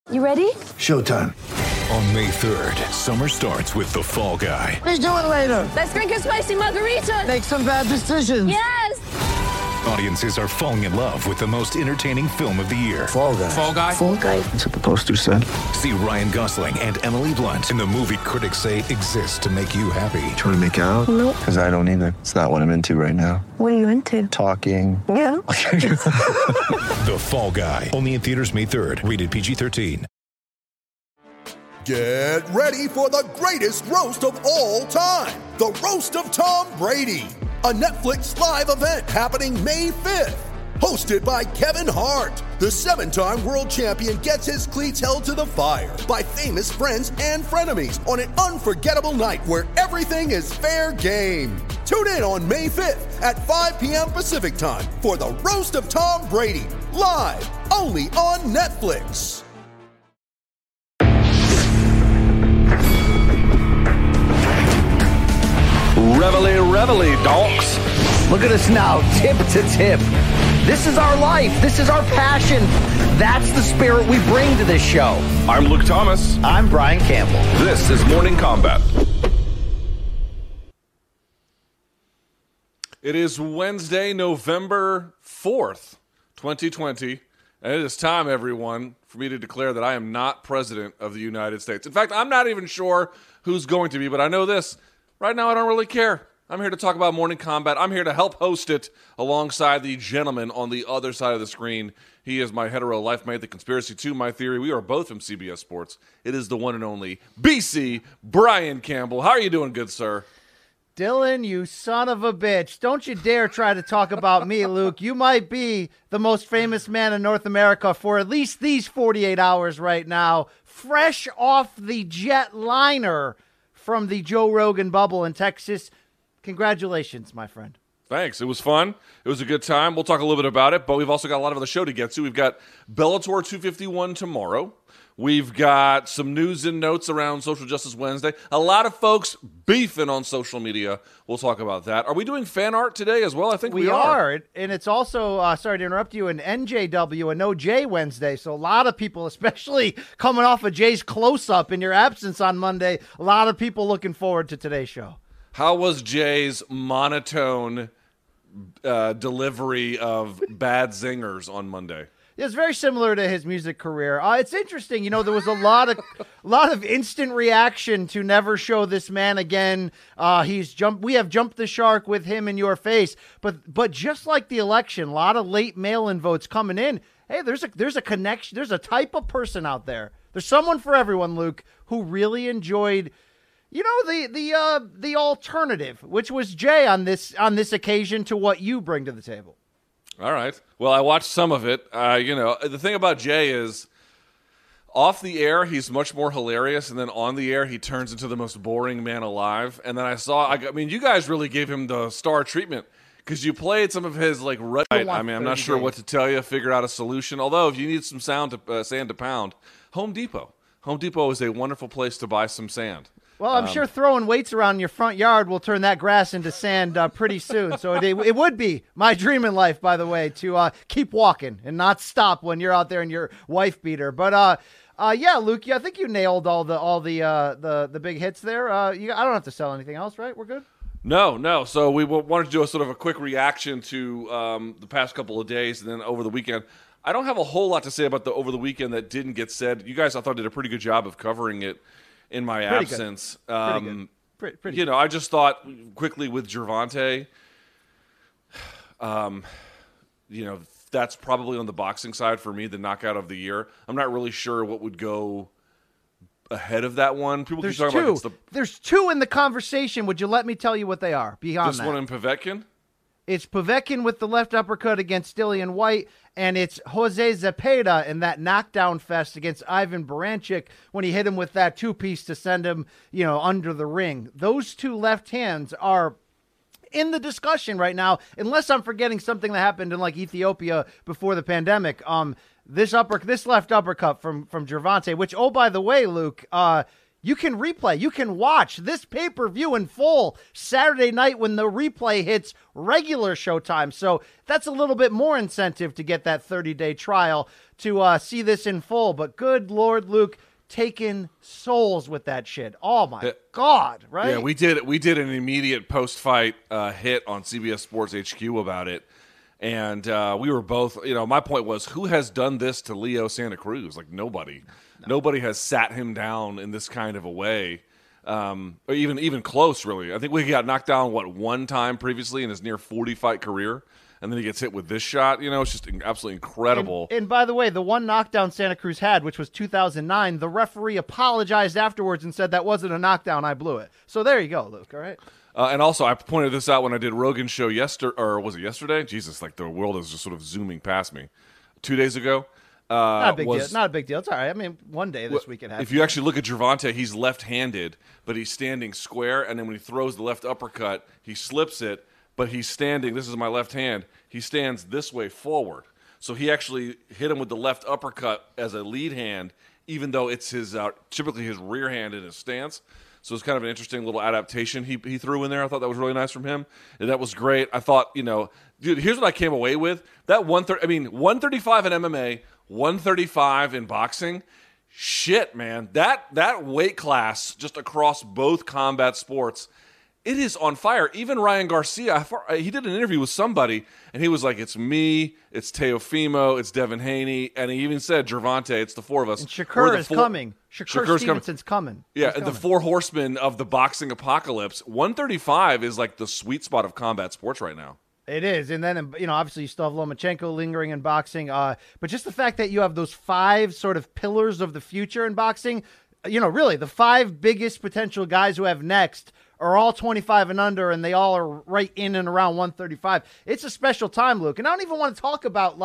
You ready? Showtime. On May 3rd, summer starts with The Fall Guy. Let's do it later. Let's drink a spicy margarita. Make some bad decisions. Yes! Audiences are falling in love with the most entertaining film of the year. Fall Guy. Fall Guy? Fall guy. That's what the poster said. See Ryan Gosling and Emily Blunt in the movie critics say exists to make you happy. Trying to make it out? Nope. Because I don't either. It's not what I'm into right now. What are you into? Talking. Yeah. The Fall Guy. Only in theaters May 3rd. Rated PG-13. Get ready for the greatest roast of all time. The Roast of Tom Brady. A Netflix live event happening May 5th. Hosted by Kevin Hart. The 7-time world champion gets his cleats held to the fire by famous friends and frenemies on an unforgettable night where everything is fair game. Tune in on May 5th at 5 p.m. Pacific time for the Roast of Tom Brady. Live only on Netflix. Reveille, reveille, donks. Look at us now, tip to tip. This is our life. This is our passion. That's the spirit we bring to this show. I'm Luke Thomas. I'm Brian Campbell. This is Morning Combat. It is Wednesday, November 4th, 2020, and it is time, everyone, for me to declare that I am not president of the United States. In fact, I'm not even sure who's going to be, but I know this. Right now, I don't really care. I'm here to talk about Morning Combat. I'm here to help host it alongside the gentleman on the other side of the screen. He is my hetero life mate, the conspiracy to my theory. We are both from CBS Sports. It is the one and only BC Brian Campbell. How are you doing, good sir? Dylan, you son of a bitch. Don't you dare try to talk about me, Luke. You might be the most famous man in North America for at least these 48 hours right now, fresh off the jetliner from the Joe Rogan bubble in Texas. Congratulations, my friend. Thanks. It was fun. It was a good time. We'll talk a little bit about it, but we've also got a lot of other show to get to. We've got Bellator 251 tomorrow. We've got some news and notes around Social Justice Wednesday. A lot of folks beefing on social media. We'll talk about that. Are we doing fan art today as well? I think we are. And it's also, sorry to interrupt you, an NJW, a No Jay Wednesday. So a lot of people, especially coming off of Jay's close-up in your absence on Monday, a lot of people looking forward to today's show. How was Jay's monotone delivery of bad zingers on Monday? It's very similar to his music career. It's interesting, there was a lot of instant reaction to never show this man again. We have jumped the shark with him in your face, but just like the election, a lot of late mail-in votes coming in. Hey, there's a connection. There's a type of person out there. There's someone for everyone, Luke, who really enjoyed, the alternative, which was Jay on this occasion to what you bring to the table. All right. Well, I watched some of it. The thing about Jay is off the air, he's much more hilarious. And then on the air, he turns into the most boring man alive. And then you guys really gave him the star treatment because you played some of his I'm not sure what to tell you. Figure out a solution. Although if you need some sand to pound, Home Depot. Home Depot is a wonderful place to buy some sand. Well, I'm sure throwing weights around your front yard will turn that grass into sand pretty soon. So it would be my dream in life, by the way, to keep walking and not stop when you're out there in your wife beater. But yeah, Luke, I think you nailed all the big hits there. I don't have to sell anything else, right? We're good. No. So we wanted to do a sort of a quick reaction to the past couple of days, and then over the weekend. I don't have a whole lot to say about the over the weekend that didn't get said. You guys, I thought, did a pretty good job of covering it in my absence. Pretty good. I just thought quickly with Gervonta, that's probably on the boxing side for me, the knockout of the year. I'm not really sure what would go ahead of that one. People keep talking about There's two in the conversation. Would you let me tell you what they are beyond this that? one in Povetkin? It's Povetkin with the left uppercut against Dillian White, and it's Jose Zepeda in that knockdown fest against Ivan Baranchyk when he hit him with that two-piece to send him, under the ring. Those two left hands are in the discussion right now, unless I'm forgetting something that happened in Ethiopia before the pandemic. This left uppercut from Gervonta, which, oh, by the way, Luke, you can replay. You can watch this pay-per-view in full Saturday night when the replay hits regular Showtime. So that's a little bit more incentive to get that 30-day trial. to see this in full. But good Lord, Luke, taking souls with that shit. Oh my God, right? Yeah, we did an immediate post-fight hit on CBS Sports HQ about it. And we were both, my point was, who has done this to Leo Santa Cruz? Like, nobody. Nobody has sat him down in this kind of a way. Or even close, really. I think we got knocked down, one time previously in his near 40-fight career. And then he gets hit with this shot. It's just absolutely incredible. And by the way, the one knockdown Santa Cruz had, which was 2009, the referee apologized afterwards and said that wasn't a knockdown, I blew it. So there you go, Luke, all right? And also, I pointed this out when I did Rogan's show or was it yesterday? Jesus, like the world is just sort of zooming past me. 2 days ago. Not a big deal. Not a big deal. It's all right. I mean, one day this week it happens. If you actually look at Gervonta, he's left-handed, but he's standing square, and then when he throws the left uppercut, he slips it, but he's standing, this is my left hand, he stands this way forward. So he actually hit him with the left uppercut as a lead hand, even though it's his typically his rear hand in his stance. So it's kind of an interesting little adaptation he threw in there. I thought that was really nice from him. And that was great. I thought, dude, here's what I came away with. That 135 in MMA, 135 in boxing. Shit, man. That weight class just across both combat sports, it is on fire. Even Ryan Garcia, he did an interview with somebody, and he was like, it's me, it's Teofimo, it's Devin Haney, and he even said, Gervonta, it's the four of us. And Shakur is coming. Shakur Stevenson's coming. Yeah, and the four horsemen of the boxing apocalypse. 135 is like the sweet spot of combat sports right now. It is. And then, obviously you still have Lomachenko lingering in boxing. But just the fact that you have those five sort of pillars of the future in boxing, really the five biggest potential guys who have next are all 25 and under, and they all are right in and around 135. It's a special time, Luke. And I don't even want to talk about,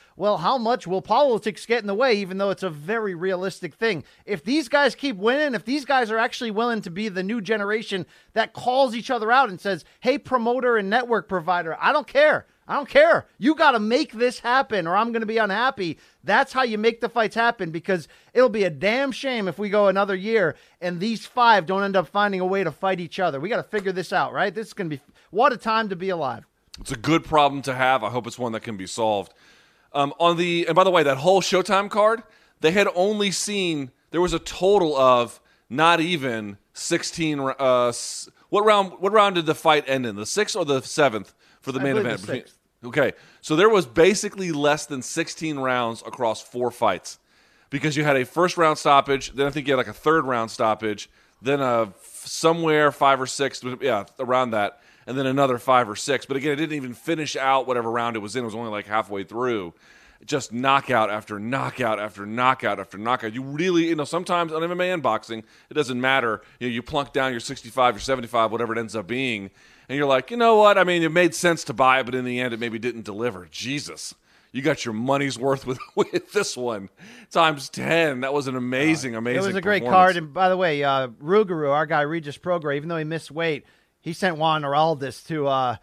how much will politics get in the way, even though it's a very realistic thing. If these guys keep winning, if these guys are actually willing to be the new generation that calls each other out and says, hey, promoter and network provider, I don't care. You got to make this happen or I'm going to be unhappy. That's how you make the fights happen, because it'll be a damn shame if we go another year and these five don't end up finding a way to fight each other. We got to figure this out, right? This is going to be what a time to be alive. It's a good problem to have. I hope it's one that can be solved. And by the way, that whole Showtime card, they had only seen, there was a total of not even 16. What round did the fight end in? The 6th or the 7th for the main event? The 6th. Okay, so there was basically less than 16 rounds across 4 fights, because you had a first round stoppage, then I think you had like a third round stoppage, then somewhere 5 or 6, around that, and then another 5 or 6. But again, it didn't even finish out whatever round it was in. It was only like halfway through. Just knockout after knockout after knockout after knockout. You really, sometimes on MMA and boxing, it doesn't matter. You plunk down your 65, your 75, whatever it ends up being, and you're like, you know what? I mean, it made sense to buy it, but in the end, it maybe didn't deliver. Jesus, you got your money's worth with this one times 10. That was an amazing It was a great card. And by the way, Rougarou, our guy Regis Prograis, even though he missed weight, he sent Juan Heraldez to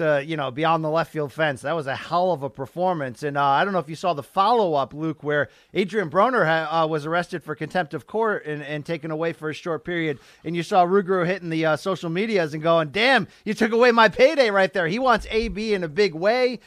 beyond the left field fence. That was a hell of a performance. And I don't know if you saw the follow-up, Luke, where Adrian Broner was arrested for contempt of court and taken away for a short period. And you saw Rougarou hitting the social medias and going, damn, you took away my payday right there. He wants AB in a big way.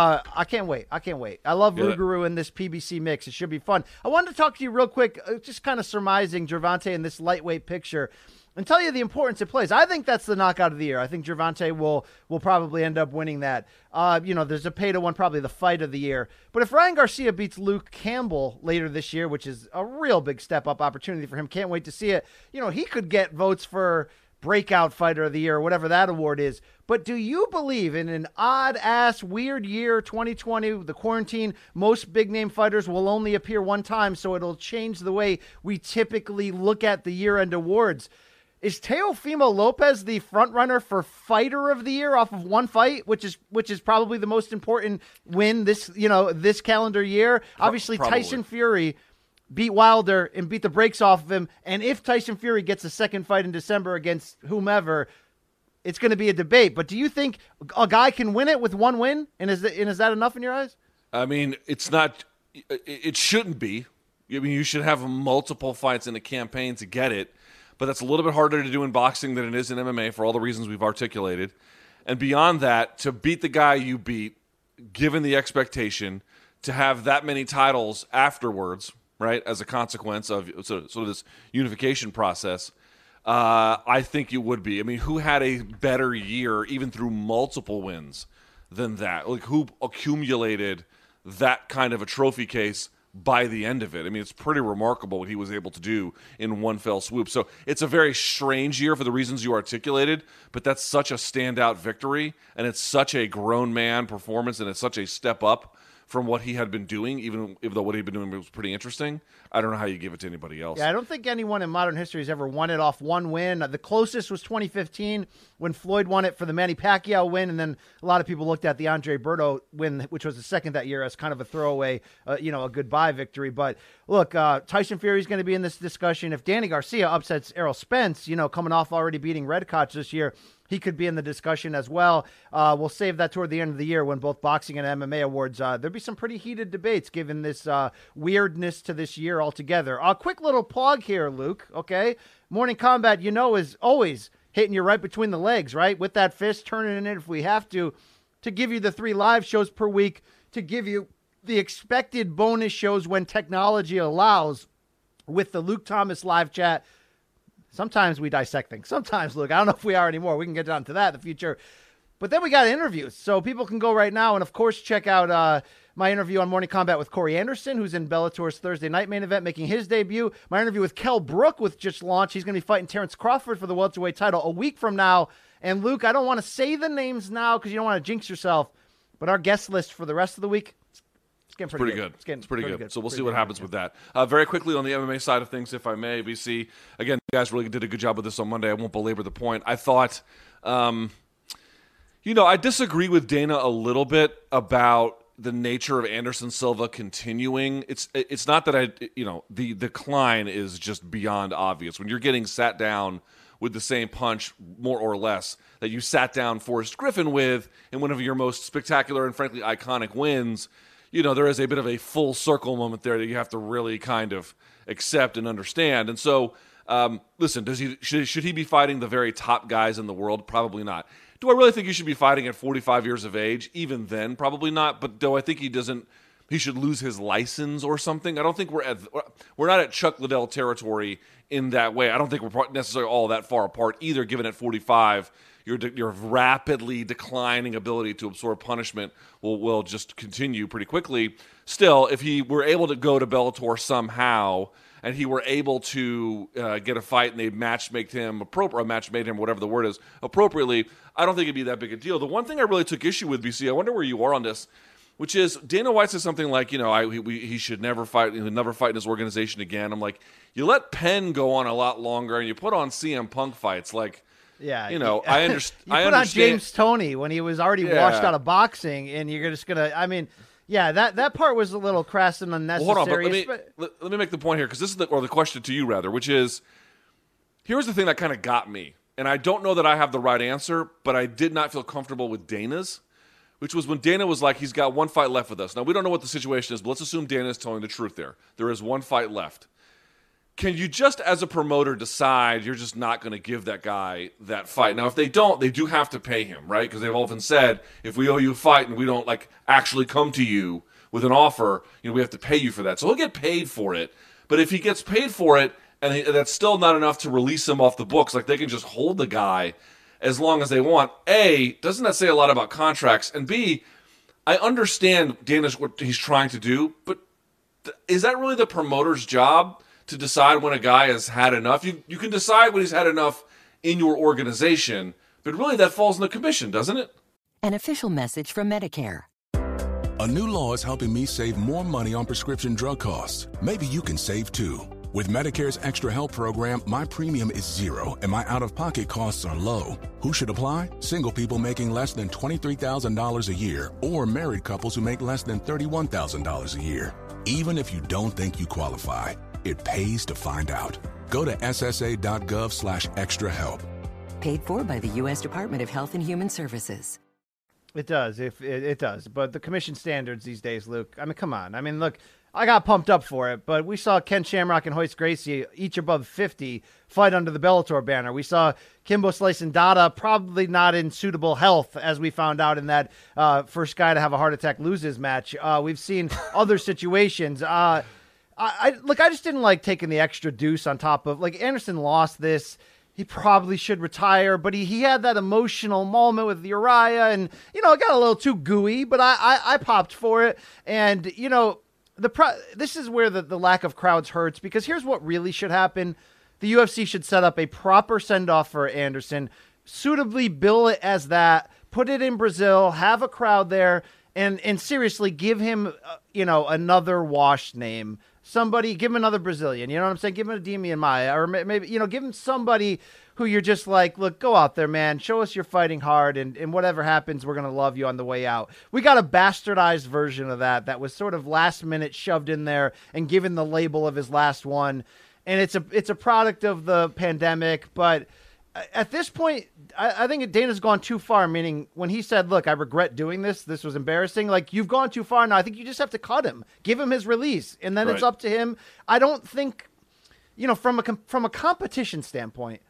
I can't wait. I love Rougarou in this PBC mix. It should be fun. I wanted to talk to you real quick, just kind of surmising Gervonta in this lightweight picture, and tell you the importance it plays. I think that's the knockout of the year. I think Gervonta will probably end up winning that. There's a pay to one, probably the fight of the year. But if Ryan Garcia beats Luke Campbell later this year, which is a real big step-up opportunity for him, can't wait to see it, he could get votes for breakout fighter of the year, or whatever that award is. But do you believe in an odd-ass, weird year, 2020, the quarantine, most big-name fighters will only appear one time, so it'll change the way we typically look at the year-end awards? Is Teofimo Lopez the front runner for fighter of the year off of one fight, which is probably the most important win this calendar year? Obviously, probably. Tyson Fury beat Wilder and beat the brakes off of him. And if Tyson Fury gets a second fight in December against whomever, it's going to be a debate. But do you think a guy can win it with one win? And is that enough in your eyes? I mean, it's not. It shouldn't be. I mean, you should have multiple fights in a campaign to get it. But that's a little bit harder to do in boxing than it is in MMA for all the reasons we've articulated. And beyond that, to beat the guy you beat, given the expectation, to have that many titles afterwards, right, as a consequence of sort of this unification process, I think you would be. I mean, who had a better year, even through multiple wins, than that? Like, who accumulated that kind of a trophy case by the end of it? I mean, it's pretty remarkable what he was able to do in one fell swoop. So it's a very strange year for the reasons you articulated, but that's such a standout victory, and it's such a grown man performance, and it's such a step up from what he had been doing, even though what he'd been doing was pretty interesting. I don't know how you give it to anybody else. Yeah, I don't think anyone in modern history has ever won it off one win. The closest was 2015 when Floyd won it for the Manny Pacquiao win, and then a lot of people looked at the Andre Berto win, which was the second that year, as kind of a throwaway, a goodbye victory. But look, Tyson Fury's going to be in this discussion. If Danny Garcia upsets Errol Spence, coming off already beating Redkach this year, he could be in the discussion as well. We'll save that toward the end of the year when both boxing and MMA awards, there'll be some pretty heated debates given this weirdness to this year altogether. A quick little plug here, Luke, okay? Morning Combat, is always hitting you right between the legs, right? With that fist, turning it if we have to give you the 3 live shows per week, to give you the expected bonus shows when technology allows with the Luke Thomas live chat. Sometimes we dissect things. Sometimes, Luke, I don't know if we are anymore. We can get down to that in the future. But then we got interviews. So people can go right now and, of course, check out my interview on Morning Combat with Corey Anderson, who's in Bellator's Thursday night main event, making his debut. My interview with Kell Brook, with just launched. He's going to be fighting Terrence Crawford for the welterweight title a week from now. And, Luke, I don't want to say the names now because you don't want to jinx yourself. But our guest list for the rest of the week, it's pretty good. It's pretty good. So we'll see what happens with that. Very quickly on the MMA side of things, if I may, BC. Again, you guys really did a good job with this on Monday. I won't belabor the point. I thought, I disagree with Dana a little bit about the nature of Anderson Silva continuing. It's not that the decline is just beyond obvious. When you're getting sat down with the same punch, more or less, that you sat down Forrest Griffin with in one of your most spectacular and frankly iconic wins, there is a bit of a full circle moment there that you have to really kind of accept and understand. And so, listen, should he be fighting the very top guys in the world? Probably not. Do I really think he should be fighting at 45 years of age? Even then, probably not. But do I think he should lose his license or something? I don't think we're not at Chuck Liddell territory in that way. I don't think we're necessarily all that far apart either, given at 45, your rapidly declining ability to absorb punishment will just continue pretty quickly. Still, if he were able to go to Bellator somehow and he were able to get a fight and they made him, whatever the word is, appropriately, I don't think it'd be that big a deal. The one thing I really took issue with, BC, I wonder where you are on this, which is Dana White says something like, he should never fight, he'll never fight in his organization again. I'm like, you let Penn go on a lot longer and you put on CM Punk fights, like, yeah, I understand. You put on James Toney when he was already washed out of boxing, and you're just gonna. That part was a little crass and unnecessary. Well, hold on, but let me make the point here, because this is the question to you rather, which is, here's the thing that kind of got me, and I don't know that I have the right answer, but I did not feel comfortable with Dana's, which was when Dana was like, he's got one fight left with us. Now we don't know what the situation is, but let's assume Dana is telling the truth there. There is one fight left. Can you just, as a promoter, decide you're just not going to give that guy that fight? Now, if they don't, they do have to pay him, right? Because they've often said, if we owe you a fight and we don't actually come to you with an offer, we have to pay you for that. So he'll get paid for it. But if he gets paid for it and that's still not enough to release him off the books, they can just hold the guy as long as they want. A, doesn't that say a lot about contracts? And B, I understand what he's trying to do, but is that really the promoter's job to decide when a guy has had enough? You can decide when he's had enough in your organization, but really that falls in the commission, doesn't it? An official message from Medicare. A new law is helping me save more money on prescription drug costs. Maybe you can save too. With Medicare's Extra Help program, my premium is zero and my out-of-pocket costs are low. Who should apply? Single people making less than $23,000 a year or married couples who make less than $31,000 a year. Even if you don't think you qualify, it pays to find out. Go to ssa.gov/extrahelp. Paid for by the U.S. Department of Health and Human Services. It does. It does. But the commission standards these days, Luke, come on. Look, I got pumped up for it, but we saw Ken Shamrock and Royce Gracie, each above 50, fight under the Bellator banner. We saw Kimbo Slice and Dada probably not in suitable health, as we found out in that first guy to have a heart attack loses match. We've seen other situations. I just didn't like taking the extra deuce on top of, like, Anderson lost this. He probably should retire, but he had that emotional moment with Uriah, and, it got a little too gooey, but I popped for it. And, this is where the lack of crowds hurts, because here's what really should happen. The UFC should set up a proper send-off for Anderson, suitably bill it as that, put it in Brazil, have a crowd there, and seriously give him, another washed name. Somebody, give him another Brazilian, you know what I'm saying? Give him a Demian Maia, or maybe, give him somebody who you're just like, look, go out there, man. Show us you're fighting hard, and whatever happens, we're going to love you on the way out. We got a bastardized version of that was sort of last minute shoved in there and given the label of his last one. And it's a product of the pandemic, but at this point, I think Dana's gone too far, meaning when he said, look, I regret doing this was embarrassing. Like, you've gone too far now. I think you just have to cut him, give him his release, and then It's up to him. I don't think, from a competition standpoint,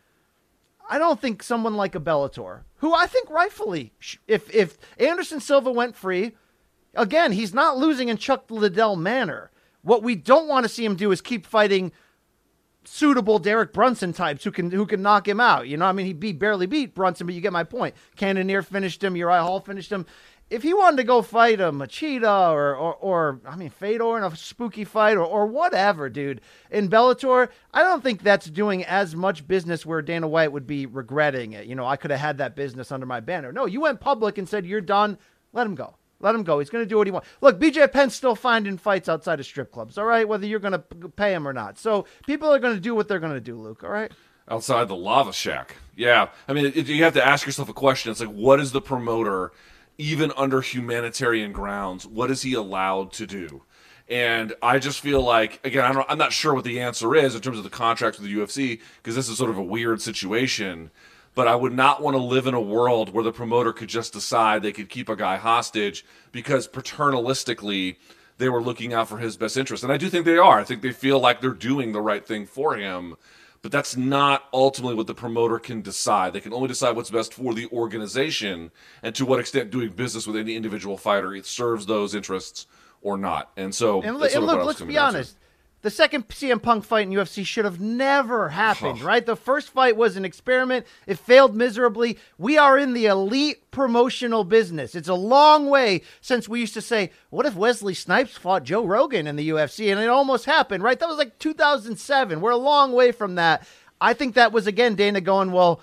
I don't think someone like a Bellator, who I think rightfully, if Anderson Silva went free, again, he's not losing in Chuck Liddell manner. What we don't want to see him do is keep fighting suitable Derek Brunson types who can knock him out. He barely beat Brunson, but you get my point. Cannonier finished him. Uriah Hall finished him. If he wanted to go fight a Machida or Fedor in a spooky fight or whatever, dude, in Bellator, I don't think that's doing as much business where Dana White would be regretting it. I could have had that business under my banner. No, you went public and said, you're done. Let him go. Let him go. He's going to do what he wants. Look, BJ Penn's still finding fights outside of strip clubs, all right, whether you're going to pay him or not. So people are going to do what they're going to do, Luke, all right? Outside the Lava Shack. Yeah. You have to ask yourself a question. It's like, what is the promoter, even under humanitarian grounds, what is he allowed to do? And I just feel like, again, I'm not sure what the answer is in terms of the contracts with the UFC, because this is sort of a weird situation. But I would not want to live in a world where the promoter could just decide they could keep a guy hostage because paternalistically they were looking out for his best interest. And I do think they are. I think they feel like they're doing the right thing for him. But that's not ultimately what the promoter can decide. They can only decide what's best for the organization and to what extent doing business with any individual fighter it serves those interests or not. And so, look, let's be honest. The second CM Punk fight in UFC should have never happened, right? The first fight was an experiment. It failed miserably. We are in the elite promotional business. It's a long way since we used to say, what if Wesley Snipes fought Joe Rogan in the UFC? And it almost happened, right? That was like 2007. We're a long way from that. I think that was, again, Dana going, well,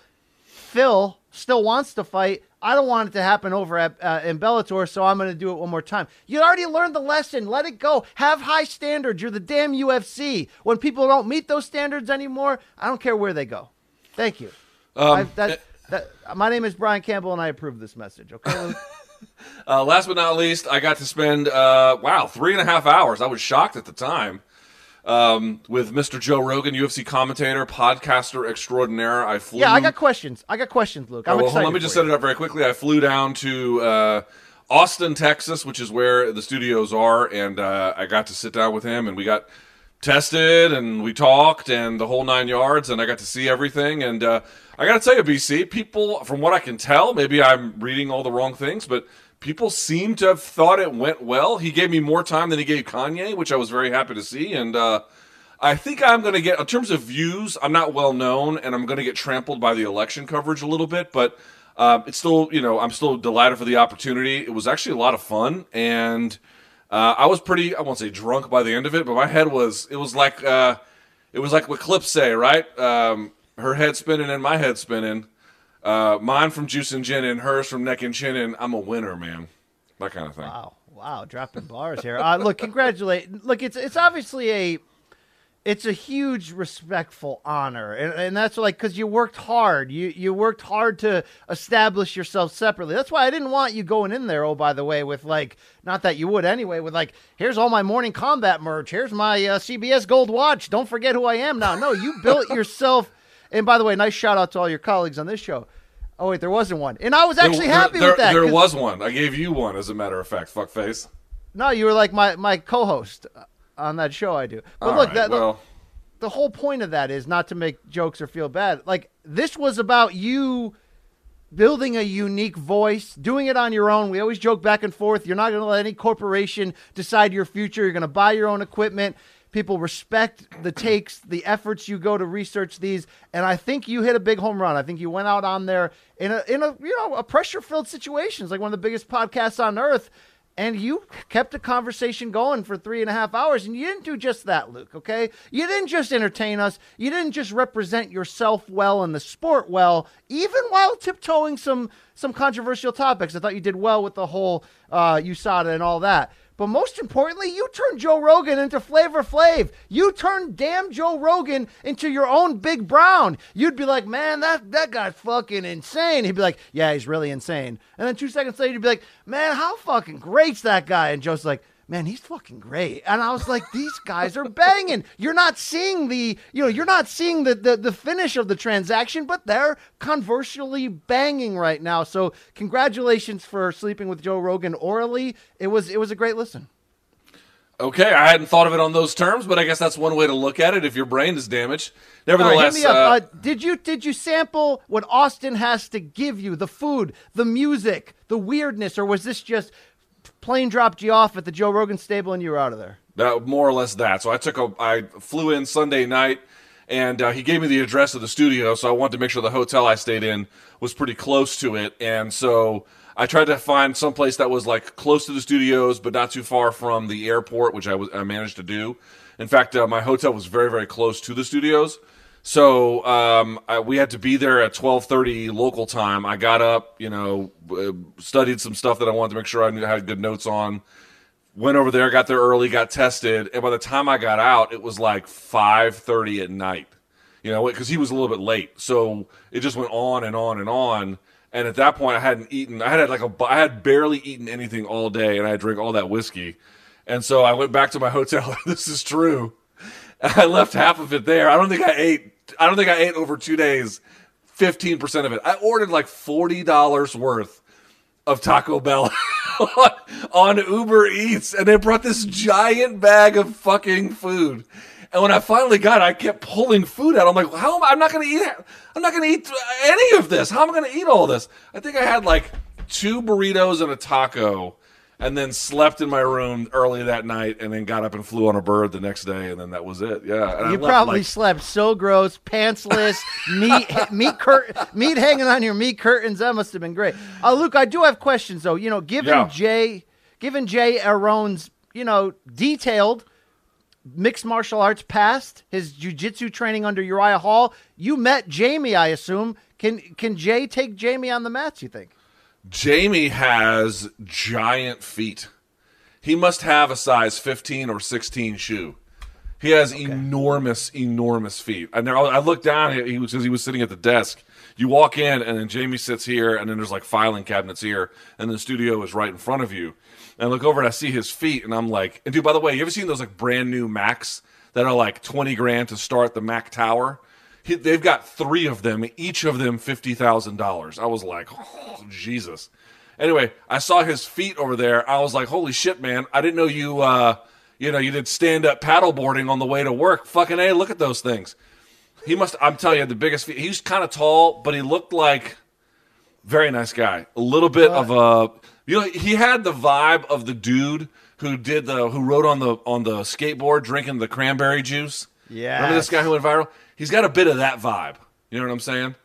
Phil still wants to fight. I don't want it to happen over at in Bellator, so I'm going to do it one more time. You already learned the lesson. Let it go. Have high standards. You're the damn UFC. When people don't meet those standards anymore, I don't care where they go. Thank you. My name is Brian Campbell, and I approve this message. Okay. Last but not least, I got to spend 3.5 hours. I was shocked at the time. With Mr. Joe Rogan, UFC commentator, podcaster extraordinaire. I got questions, Luke. I'm excited. Let me just set it up very quickly. I flew down to Austin, Texas, which is where the studios are, and I got to sit down with him, and we got tested, and we talked, and the whole 9 yards, and I got to see everything. And I got to tell you, BC, people, from what I can tell, maybe I'm reading all the wrong things, but people seem to have thought it went well. He gave me more time than he gave Kanye, which I was very happy to see. And I think I'm going to get, in terms of views, I'm not well known, and I'm going to get trampled by the election coverage a little bit. But it's still, I'm still delighted for the opportunity. It was actually a lot of fun. And I was pretty, I won't say drunk by the end of it, but my head was, it was like what clips say, right? Her head spinning and my head spinning. Mine from Juice and Gin and hers from Neck and Chin, and I'm a winner, man. That kind of thing. Wow, dropping bars here. Look, look, it's obviously it's a huge respectful honor, and that's like because you worked hard. You worked hard to establish yourself separately. That's why I didn't want you going in there. Oh, by the way, with like, not that you would anyway. With like, here's all my Morning Combat merch. Here's my CBS Gold watch. Don't forget who I am now. No, you built yourself. And by the way, nice shout out to all your colleagues on this show. Oh, wait, there wasn't one. And I was actually happy with that. There was one. I gave you one, as a matter of fact, fuckface. No, you were like my co-host. on that show I do. But All look, right, the whole point of that is not to make jokes or feel bad. Like, this was about you building a unique voice, doing it on your own. We always joke back and forth. You're not going to let any corporation decide your future. You're going to buy your own equipment. People respect the takes, the efforts you go to research these, and I think you hit a big home run. I think you went out on there in a pressure-filled situation. It's like one of the biggest podcasts on earth, and you kept a conversation going for 3.5 hours, and you didn't do just that, Luke, okay? You didn't just entertain us. You didn't just represent yourself well and the sport well, even while tiptoeing some controversial topics. I thought you did well with the whole USADA and all that. But most importantly, you turned Joe Rogan into Flavor Flav. You turned damn Joe Rogan into your own Big Brown. You'd be like, man, that guy's fucking insane. He'd be like, yeah, he's really insane. And then 2 seconds later, you'd be like, man, how fucking great's that guy? And Joe's like, man, he's fucking great. And I was like, these guys are banging. You're not seeing the finish of the transaction, but they're controversially banging right now. So congratulations for sleeping with Joe Rogan orally. It was a great listen. Okay, I hadn't thought of it on those terms, but I guess that's one way to look at it if your brain is damaged. Nevertheless, hit me up. Did you sample what Austin has to give you? The food, the music, the weirdness, or was this just plane dropped you off at the Joe Rogan stable and you were out of there? More or less that. So I flew in Sunday night, and he gave me the address of the studio, so I wanted to make sure the hotel I stayed in was pretty close to it. And so I tried to find some place that was like close to the studios, but not too far from the airport, which I managed to do. In fact, my hotel was very, very close to the studios. So we had to be there at 12:30 local time. I got up, studied some stuff that I wanted to make sure I had good notes on. Went over there, got there early, got tested, and by the time I got out, it was like 5:30 at night. Because he was a little bit late, so it just went on and on and on. And at that point, I hadn't eaten. I had barely eaten anything all day, and I had drank all that whiskey. And so I went back to my hotel. This is true. I left half of it there. I don't think I ate over 2 days 15% of it. I ordered like $40 worth of Taco Bell on Uber Eats, and they brought this giant bag of fucking food. And when I finally got it, I kept pulling food out. I'm like, I'm not going to eat any of this. How am I going to eat all this? I think I had like 2 burritos and a taco, and then slept in my room early that night, and then got up and flew on a bird the next day, and then that was it. Yeah, and you probably slept so gross, pantsless, meat hanging on your meat curtains. That must have been great. Luke, I do have questions though. Given Jay Aron's detailed mixed martial arts past, his jiu-jitsu training under Uriah Hall, you met Jamie, I assume. Can Jay take Jamie on the mats, you think? Jamie has giant feet. He must have a size 15 or 16 shoe. He has enormous feet. And I looked down, he was sitting at the desk. You walk in, and then Jamie sits here, and then there's like filing cabinets here, and the studio is right in front of you. And I look over, and I see his feet, and I'm like, and dude, by the way, you ever seen those like brand new Macs that are like $20,000 to start, the Mac Tower? They've got 3 of them, each of them $50,000. I was like, oh, Jesus. Anyway, I saw his feet over there. I was like, holy shit, man. I didn't know you did stand-up paddleboarding on the way to work. Fucking A, look at those things. I'm telling you, the biggest feet. He was kind of tall, but he looked like very nice guy. A little bit of a, he had the vibe of the dude who rode on the skateboard drinking the cranberry juice. Yeah. Remember this guy who went viral? He's got a bit of that vibe. You know what I'm saying?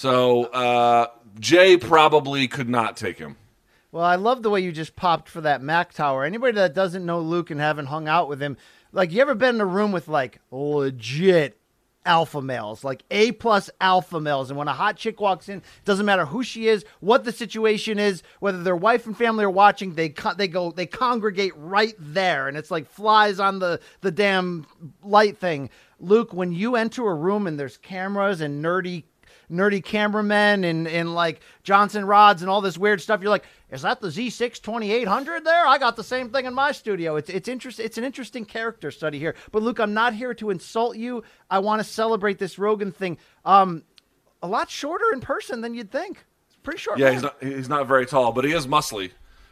So Jay probably could not take him. Well, I love the way you just popped for that Mac Tower. Anybody that doesn't know Luke and haven't hung out with him, like, you ever been in a room with like legit alpha males, like A+ alpha males, and when a hot chick walks in, doesn't matter who she is, what the situation is, whether their wife and family are watching, they congregate right there, and it's like flies on the damn light thing. Luke, when you enter a room and there's cameras and nerdy cameramen and like Johnson rods and all this weird stuff, you're like, is that the Z6 2800 there? I got the same thing in my studio. It's interesting. It's an interesting character study here. But Luke, I'm not here to insult you. I want to celebrate this Rogan thing. A lot shorter in person than you'd think. It's pretty short. Yeah, he's not very tall, but he is muscly.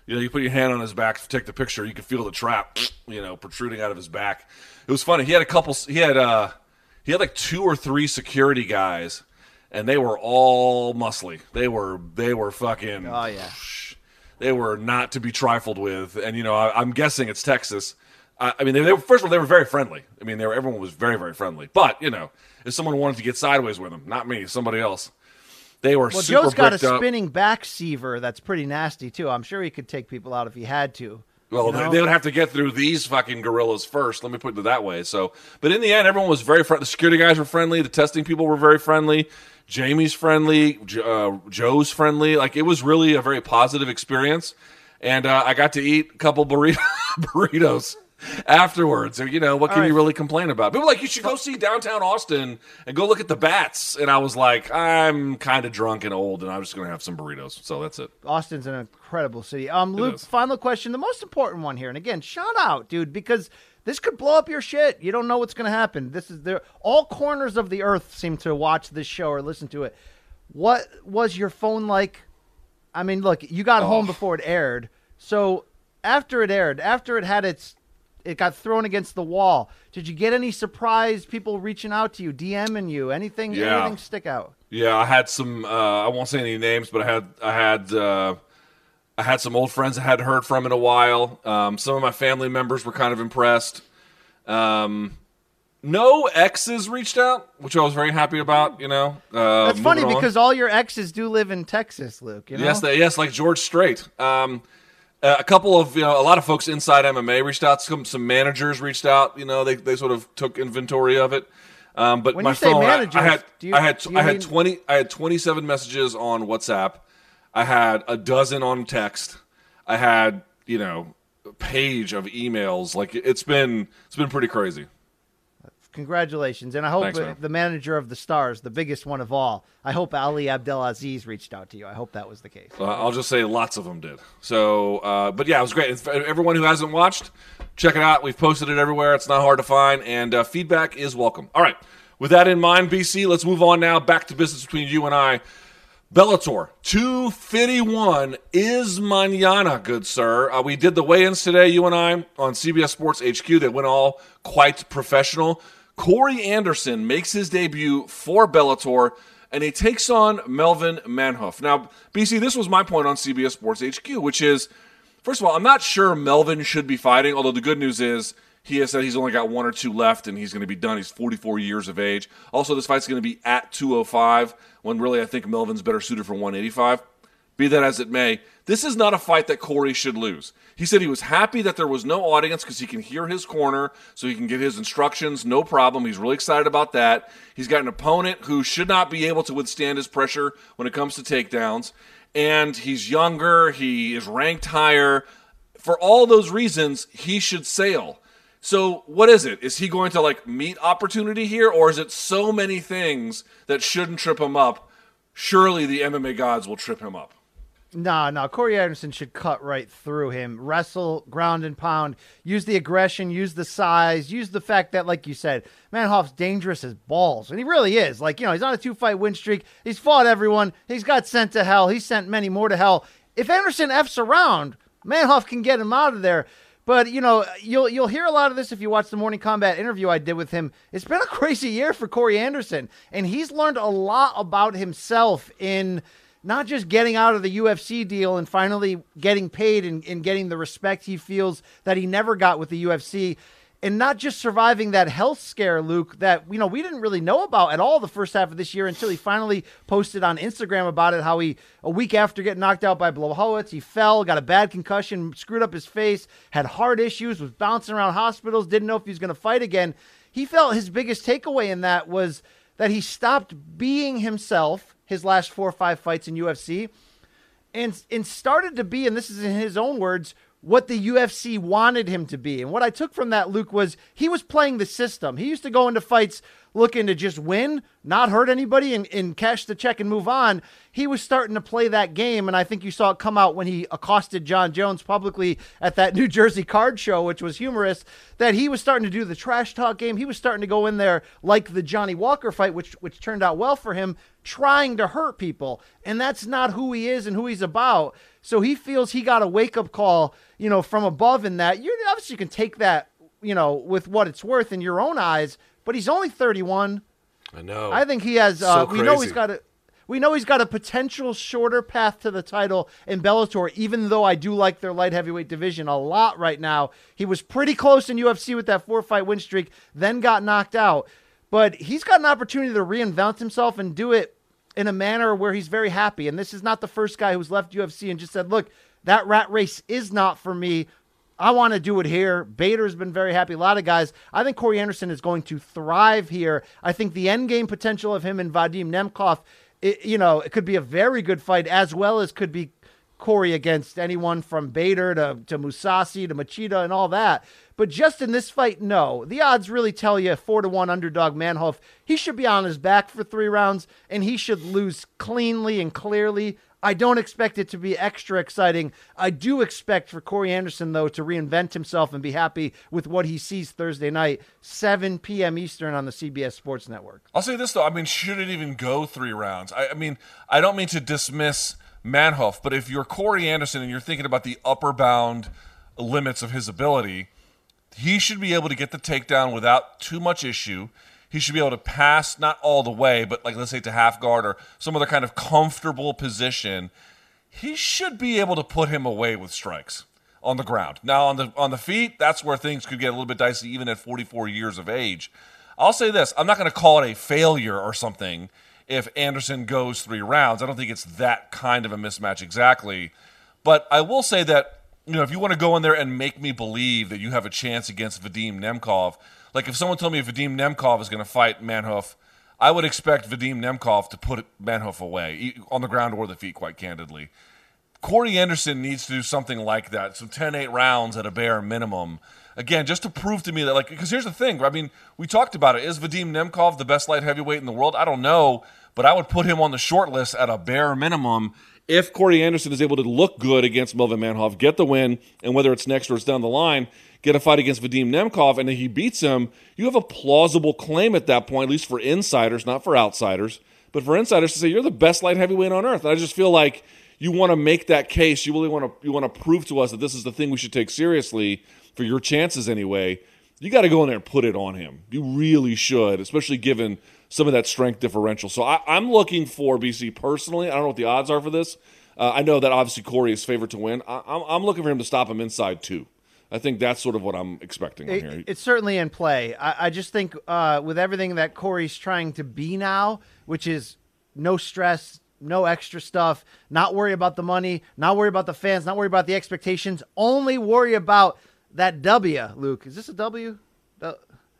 You know, you put your hand on his back to take the picture. You could feel the trap, protruding out of his back. It was funny. He had like 2 or 3 security guys, and they were all muscly. They were fucking. Oh yeah. They were not to be trifled with, and I'm guessing it's Texas. I mean, first of all, they were very friendly. I mean, everyone was very, very friendly. But if someone wanted to get sideways with them, not me, somebody else. They were super Joe's got a bricked up. spinning back seaver that's pretty nasty, too. I'm sure he could take people out if he had to. Well, they would have to get through these fucking gorillas first. Let me put it that way. So, but in the end, everyone was very friendly. The security guys were friendly. The testing people were very friendly. Jamie's friendly. Joe's friendly. Like, it was really a very positive experience. And I got to eat a couple burritos afterwards. So, what can you really complain about? People were like, you should go see downtown Austin and go look at the bats. And I was like, I'm kind of drunk and old, and I'm just going to have some burritos. So that's it. Austin's an incredible city. Luke, final question, the most important one here. And again, shout out, dude, because this could blow up your shit. You don't know what's going to happen. All corners of the earth seem to watch this show or listen to it. What was your phone like? I mean, look, you got home before it aired. So after it aired, after it had it got thrown against the wall, did you get any surprise people reaching out to you, DMing you, anything stick out? Yeah, I had some. I won't say any names, but I had some old friends I hadn't heard from in a while. Some of my family members were kind of impressed. No exes reached out, which I was very happy about. That's funny because all your exes do live in Texas, Luke. Yes, like George Strait. A couple of, a lot of folks inside MMA reached out. Some managers reached out. They sort of took inventory of it. But when my you say phone, managers, I had 27 messages on WhatsApp. I had a dozen on text. I had, a page of emails. Like it's been pretty crazy. Congratulations. And I hope the manager of the Stars, the biggest one of all, I hope Ali Abdelaziz reached out to you. I hope that was the case. I'll just say lots of them did. So, but yeah, it was great. Everyone who hasn't watched, check it out. We've posted it everywhere. It's not hard to find, and feedback is welcome. All right. With that in mind, BC, let's move on now. Back to business between you and I. Bellator 251 is mañana, good sir. We did the weigh-ins today, you and I, on CBS Sports HQ. They went all quite professional. Corey Anderson makes his debut for Bellator, and he takes on Melvin Manhoef. Now, BC, this was my point on CBS Sports HQ, which is, first of all, I'm not sure Melvin should be fighting, although the good news is he has said he's only got 1 or 2 left, and he's going to be done. He's 44 years of age. Also, this fight's going to be at 205, when really I think Melvin's better suited for 185. Be that as it may, this is not a fight that Corey should lose. He said he was happy that there was no audience because he can hear his corner, so he can get his instructions, no problem. He's really excited about that. He's got an opponent who should not be able to withstand his pressure when it comes to takedowns. And he's younger, he is ranked higher. For all those reasons, he should sail. So what is it? Is he going to meet opportunity here, or is it so many things that shouldn't trip him up? Surely the MMA gods will trip him up. No. Corey Anderson should cut right through him. Wrestle, ground and pound. Use the aggression, use the size, use the fact that, like you said, Manhoef's dangerous as balls. And he really is. He's on a 2-fight win streak. He's fought everyone. He's got sent to hell. He's sent many more to hell. If Anderson F's around, Manhoef can get him out of there. But, you'll hear a lot of this if you watch the Morning Combat interview I did with him. It's been a crazy year for Corey Anderson. And he's learned a lot about himself in not just getting out of the UFC deal and finally getting paid and getting the respect he feels that he never got with the UFC, and not just surviving that health scare, Luke, that we didn't really know about at all the first half of this year until he finally posted on Instagram about it, how he, a week after getting knocked out by Blachowicz, he fell, got a bad concussion, screwed up his face, had heart issues, was bouncing around hospitals, didn't know if he was going to fight again. He felt his biggest takeaway in that was that he stopped being himself his last 4 or 5 fights in UFC and started to be, and this is in his own words, what the UFC wanted him to be. And what I took from that, Luke, was he was playing the system. He used to go into fights looking to just win, not hurt anybody, and cash the check and move on. He was starting to play that game, and I think you saw it come out when he accosted John Jones publicly at that New Jersey card show, which was humorous, that he was starting to do the trash talk game. He was starting to go in there like the Johnny Walker fight, which turned out well for him, trying to hurt people, and that's not who he is and who he's about. So he feels he got a wake-up call, from above in that. You obviously can take that, with what it's worth in your own eyes, but he's only 31. I know. I think he has, so we know he's got a potential shorter path to the title in Bellator, even though I do like their light heavyweight division a lot right now. He was pretty close in UFC with that 4-fight win streak, then got knocked out. But he's got an opportunity to reinvent himself and do it in a manner where he's very happy. And this is not the first guy who's left UFC and just said, look, that rat race is not for me. I want to do it here. Bader's been very happy. A lot of guys. I think Corey Anderson is going to thrive here. I think the end game potential of him and Vadim Nemkov, it could be a very good fight, as well as could be Corey against anyone from Bader to Mousasi to Machida and all that. But just in this fight, no. The odds really tell you 4-1 underdog Manhoef. He should be on his back for 3 rounds, and he should lose cleanly and clearly. I don't expect it to be extra exciting. I do expect for Corey Anderson, though, to reinvent himself and be happy with what he sees Thursday night, 7 p.m. Eastern on the CBS Sports Network. I'll say this, though. Should it even go 3 rounds? I don't mean to dismiss Manhoef, but if you're Corey Anderson and you're thinking about the upper bound limits of his ability, he should be able to get the takedown without too much issue. He should be able to pass, not all the way, but let's say to half guard or some other kind of comfortable position. He should be able to put him away with strikes on the ground. Now, on the feet, that's where things could get a little bit dicey, even at 44 years of age. I'll say this. I'm not going to call it a failure or something if Anderson goes 3 rounds. I don't think it's that kind of a mismatch exactly. But I will say that, if you want to go in there and make me believe that you have a chance against Vadim Nemkov, if someone told me Vadim Nemkov is going to fight Manhoef, I would expect Vadim Nemkov to put Manhoef away, on the ground or the feet, quite candidly. Corey Anderson needs to do something like that, so 10-8 rounds at a bare minimum. Again, just to prove to me that, because here's the thing. We talked about it. Is Vadim Nemkov the best light heavyweight in the world? I don't know, but I would put him on the short list at a bare minimum if Corey Anderson is able to look good against Melvin Manhoef, get the win, and whether it's next or it's down the line, get a fight against Vadim Nemkov, and then he beats him, you have a plausible claim at that point, at least for insiders, not for outsiders, but for insiders to say you're the best light heavyweight on earth. And I just feel like you want to make that case. You really want to prove to us that this is the thing we should take seriously for your chances anyway. You got to go in there and put it on him. You really should, especially given some of that strength differential. So I'm looking for BC personally. I don't know what the odds are for this. I know that obviously Corey is favored to win. I'm looking for him to stop him inside 2. I think that's sort of what I'm expecting here. It's certainly in play. I just think with everything that Corey's trying to be now, which is no stress, no extra stuff, not worry about the money, not worry about the fans, not worry about the expectations, only worry about that W, Luke. Is this a W? The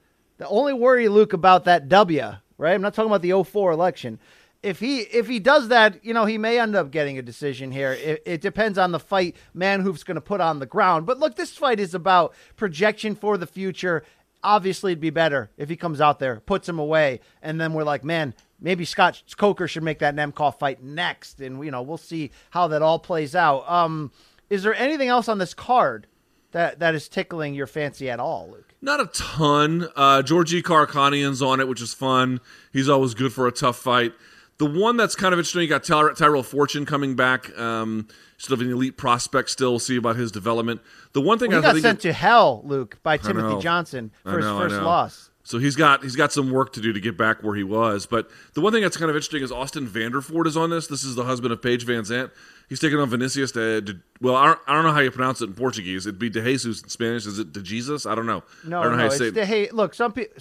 only worry, Luke, about that W, right? I'm not talking about the 04 election. If he does that, he may end up getting a decision here. It depends on the fight Manhoef's going to put on the ground. But look, this fight is about projection for the future. Obviously, it'd be better if he comes out there, puts him away, and then we're like, man, maybe Scott Coker should make that Nemkov fight next, and we'll see how that all plays out. Is there anything else on this card that is tickling your fancy at all, Luke? Not a ton. Georgi Karakhanyan's on it, which is fun. He's always good for a tough fight. The one that's kind of interesting, you got Tyrell Fortune coming back, sort of an elite prospect still. We'll see about his development. The one thing he got sent to hell, Luke, by Timothy Johnson for his first loss. So he's got some work to do to get back where he was. But the one thing that's kind of interesting is Austin Vanderford is on this. This is the husband of Paige Van Zandt. He's taking on Vinicius I don't know how you pronounce it in Portuguese. It'd be De Jesus in Spanish. Is it De Jesus? I don't know. No, I don't know how you say it. Look, some people...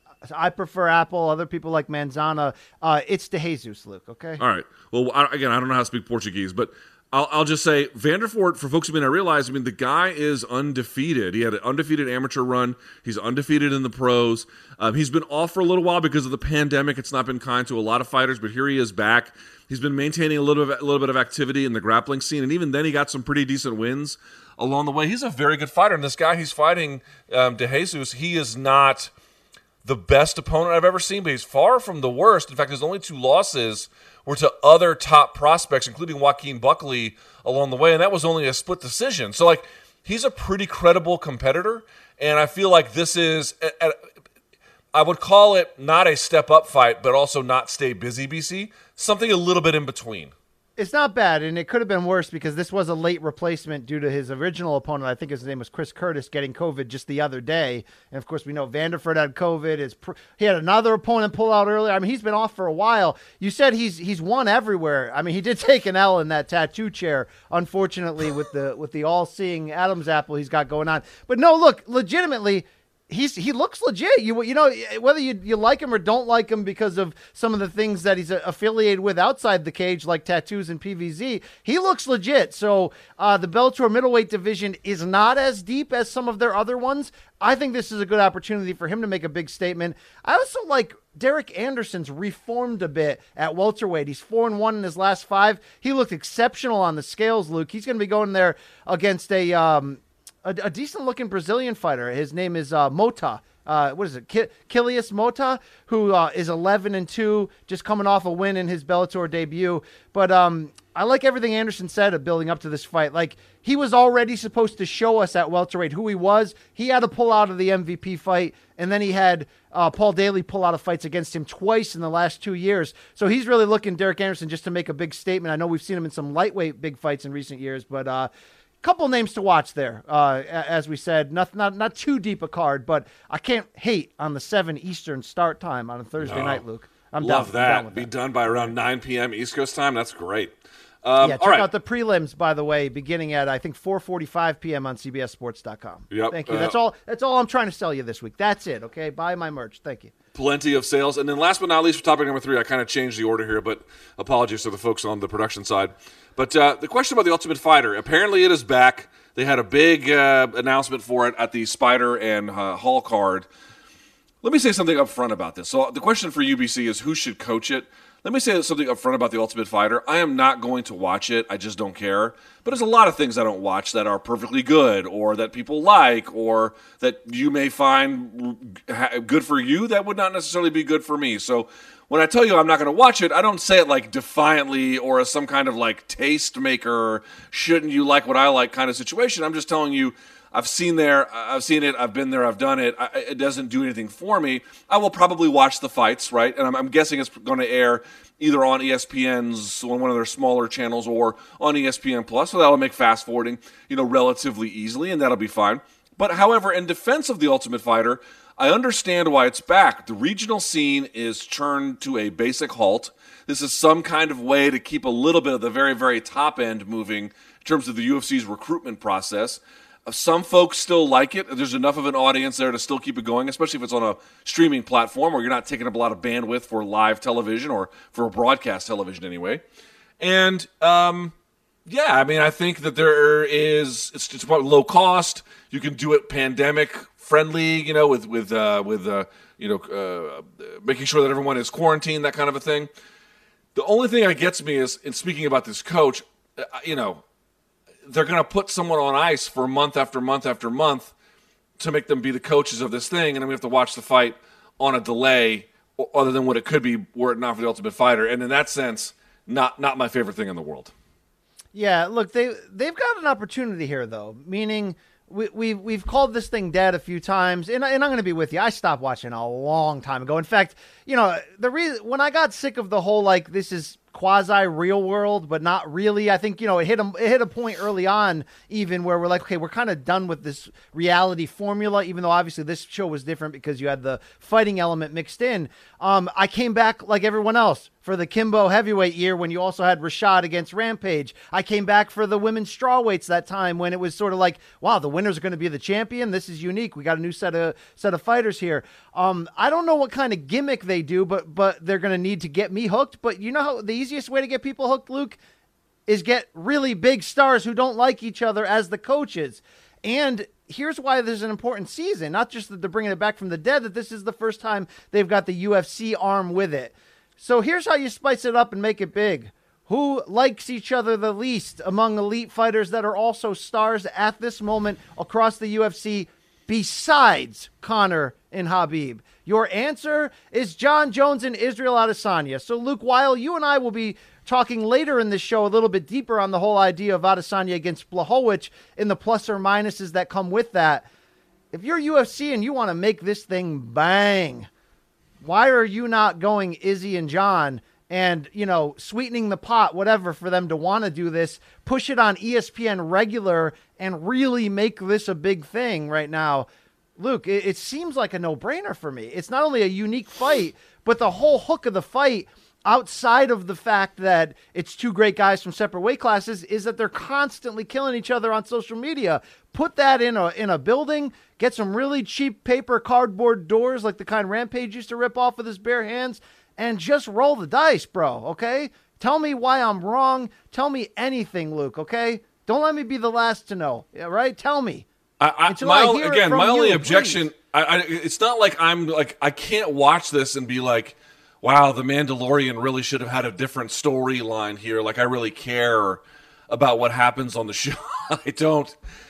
I prefer Apple. Other people like Manzana. It's De Jesus, Luke, okay? All right. Well, I don't know how to speak Portuguese, but I'll just say Vanderford, for folks who may not realize, the guy is undefeated. He had an undefeated amateur run. He's undefeated in the pros. He's been off for a little while because of the pandemic. It's not been kind to a lot of fighters, but here he is back. He's been maintaining a little bit of activity in the grappling scene, and even then he got some pretty decent wins along the way. He's a very good fighter, and this guy he's fighting, De Jesus, he is not the best opponent I've ever seen, but he's far from the worst. In fact, his only 2 losses were to other top prospects, including Joaquin Buckley along the way, and that was only a split decision. So, he's a pretty credible competitor, and I feel like this is, I would call it not a step-up fight, but also not stay busy, BC. something a little bit in between. It's not bad, and it could have been worse because this was a late replacement due to his original opponent. I think his name was Chris Curtis getting COVID just the other day. And, of course, we know Vanderford had COVID. He had another opponent pull out earlier. I mean, he's been off for a while. You said he's won everywhere. I mean, he did take an L in that tattoo chair, unfortunately, with the all-seeing Adam's apple he's got going on. But, no, look, legitimately – he looks legit. You know, whether you like him or don't like him because of some of the things that he's affiliated with outside the cage, like tattoos and PVZ, he looks legit. So the Bellator middleweight division is not as deep as some of their other ones. I think this is a good opportunity for him to make a big statement. I also like Derek Anderson's reformed a bit at welterweight. He's 4-1 in his last 5. He looked exceptional on the scales, Luke. He's going to be going there against a decent-looking Brazilian fighter. His name is Mota. What is it? Kilias Mota, who is 11-2, just coming off a win in his Bellator debut. But I like everything Anderson said of building up to this fight. Like, he was already supposed to show us at welterweight who he was. He had to pull out of the MVP fight, and then he had Paul Daly pull out of fights against him twice in the last 2 years. So he's really looking, Derek Anderson, just to make a big statement. I know we've seen him in some lightweight big fights in recent years, but couple names to watch there. As we said, not too deep a card, but I can't hate on the 7 Eastern start time on a Thursday night, Luke. I'm Love down, that. down with Be that. done by around 9 p.m. East Coast time. That's great. Check out the prelims, by the way, beginning at, I think, 4:45 p.m. on CBSSports.com. Yep. Thank you. That's all I'm trying to sell you this week. That's it, okay? Buy my merch. Thank you. Plenty of sales. And then last but not least, for topic number 3, I kind of changed the order here, but apologies to the folks on the production side. But the question about the Ultimate Fighter, apparently it is back. They had a big announcement for it at the Spider and Hall card. Let me say something up front about this. So the question for UBC is who should coach it? Let me say something up front about the Ultimate Fighter. I am not going to watch it. I just don't care. But there's a lot of things I don't watch that are perfectly good or that people like or that you may find good for you that would not necessarily be good for me. So when I tell you I'm not going to watch it, I don't say it like defiantly or as some kind of like taste maker, shouldn't you like what I like kind of situation. I'm just telling you I've seen it, I've been there, I've done it. It doesn't do anything for me. I will probably watch the fights, right? And I'm guessing it's going to air either on ESPN's, on one of their smaller channels, or on ESPN Plus. So that'll make fast forwarding, relatively easily, and that'll be fine. But however, in defense of the Ultimate Fighter, I understand why it's back. The regional scene is turned to a basic halt. This is some kind of way to keep a little bit of the very, very top end moving in terms of the UFC's recruitment process. Some folks still like it. There's enough of an audience there to still keep it going, especially if it's on a streaming platform where you're not taking up a lot of bandwidth for live television or for broadcast television anyway. And, I think that it's about low cost. You can do it pandemic friendly, with making sure that everyone is quarantined, that kind of a thing. The only thing that gets me is, in speaking about this coach, they're going to put someone on ice for month after month after month to make them be the coaches of this thing, and then we have to watch the fight on a delay other than what it could be were it not for the Ultimate Fighter. And in that sense, not my favorite thing in the world. Yeah, look, they've got an opportunity here, though, meaning we've called this thing dead a few times, and I'm going to be with you. I stopped watching a long time ago. In fact, the reason when I got sick of the whole, like, this is quasi real world, but not really. I think, it hit a point early on even where we're like, okay, we're kind of done with this reality formula, even though obviously this show was different because you had the fighting element mixed in. I came back like everyone else for the Kimbo heavyweight year when you also had Rashad against Rampage. I came back for the women's strawweights that time when it was sort of like, wow, the winner's going to be the champion. This is unique. We got a new set of fighters here. I don't know what kind of gimmick they do, but they're going to need to get me hooked. But you know how the easiest way to get people hooked, Luke, is get really big stars who don't like each other as the coaches. And here's why there's an important season, not just that they're bringing it back from the dead, that this is the first time they've got the UFC arm with it. So here's how you spice it up and make it big. Who likes each other the least among elite fighters that are also stars at this moment across the UFC besides Conor and Khabib? Your answer is John Jones and Israel Adesanya. So, Luke, while you and I will be talking later in this show a little bit deeper on the whole idea of Adesanya against Blachowicz and the plus or minuses that come with that, if you're UFC and you want to make this thing bang, why are you not going Izzy and John and, sweetening the pot, whatever, for them to want to do this, push it on ESPN regular and really make this a big thing right now. Luke, it seems like a no-brainer for me. It's not only a unique fight, but the whole hook of the fight, outside of the fact that it's two great guys from separate weight classes, is that they're constantly killing each other on social media. Put that in a building, get some really cheap paper cardboard doors like the kind Rampage used to rip off with his bare hands, and just roll the dice, bro, okay? Tell me why I'm wrong. Tell me anything, Luke, okay? Don't let me be the last to know, right? Tell me. My only objection, it's not like I can't watch this and be like, wow, the Mandalorian really should have had a different storyline here. Like, I really care about what happens on the show. I don't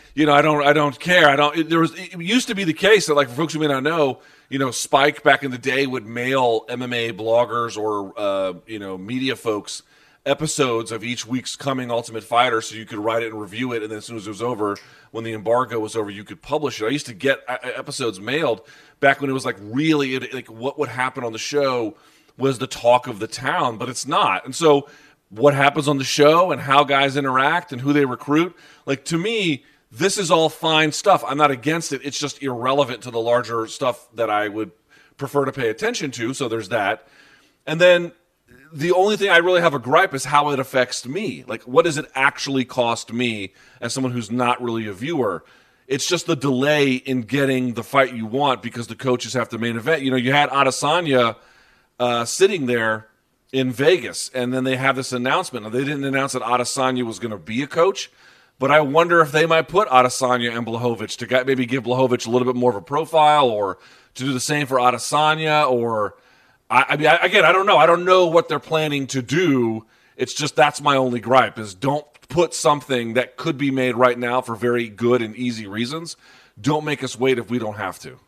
care. It used to be the case that, like, for folks who may not know, Spike back in the day would mail MMA bloggers or, media folks episodes of each week's coming Ultimate Fighter so you could write it and review it, and then as soon as it was over, when the embargo was over, you could publish it. I used to get episodes mailed back when it was like really like what would happen on the show was the talk of the town, but it's not. And so what happens on the show and how guys interact and who they recruit, like, to me, this is all fine stuff. I'm not against it. It's just irrelevant to the larger stuff that I would prefer to pay attention to, so there's that. And then the only thing I really have a gripe is how it affects me. Like, what does it actually cost me as someone who's not really a viewer? It's just the delay in getting the fight you want because the coaches have to main event. You had Adesanya sitting there in Vegas, and then they have this announcement. Now, they didn't announce that Adesanya was going to be a coach, but I wonder if they might put Adesanya and Blachowicz to maybe give Blachowicz a little bit more of a profile, or to do the same for Adesanya, or I don't know. I don't know what they're planning to do. It's just that's my only gripe is don't put something that could be made right now for very good and easy reasons. Don't make us wait if we don't have to.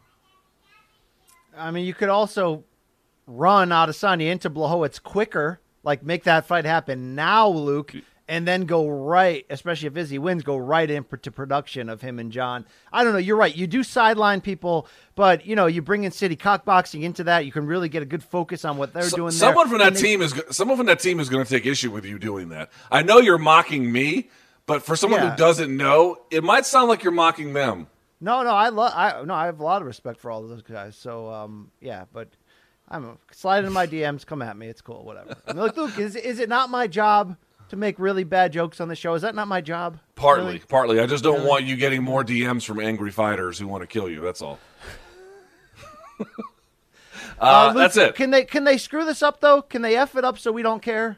I mean, you could also run Adesanya into Blachowicz quicker, like make that fight happen now, Luke, and then go right, especially if Izzy wins, go right into production of him and John. I don't know. You're right. You do sideline people, but, you bring in City Cockboxing into that. You can really get a good focus on what they're doing someone there. Someone from that team is going to take issue with you doing that. I know you're mocking me, but for someone who doesn't know, it might sound like you're mocking them. No, I have a lot of respect for all of those guys. So, but I'm sliding in my DMs. Come at me. It's cool. Whatever. I mean, Luke, is it not my job to make really bad jokes on the show? Is that not my job? Partly. I just don't want you getting more DMs from angry fighters who want to kill you. That's all. Luke, that's it. Can they screw this up though? Can they F it up so we don't care?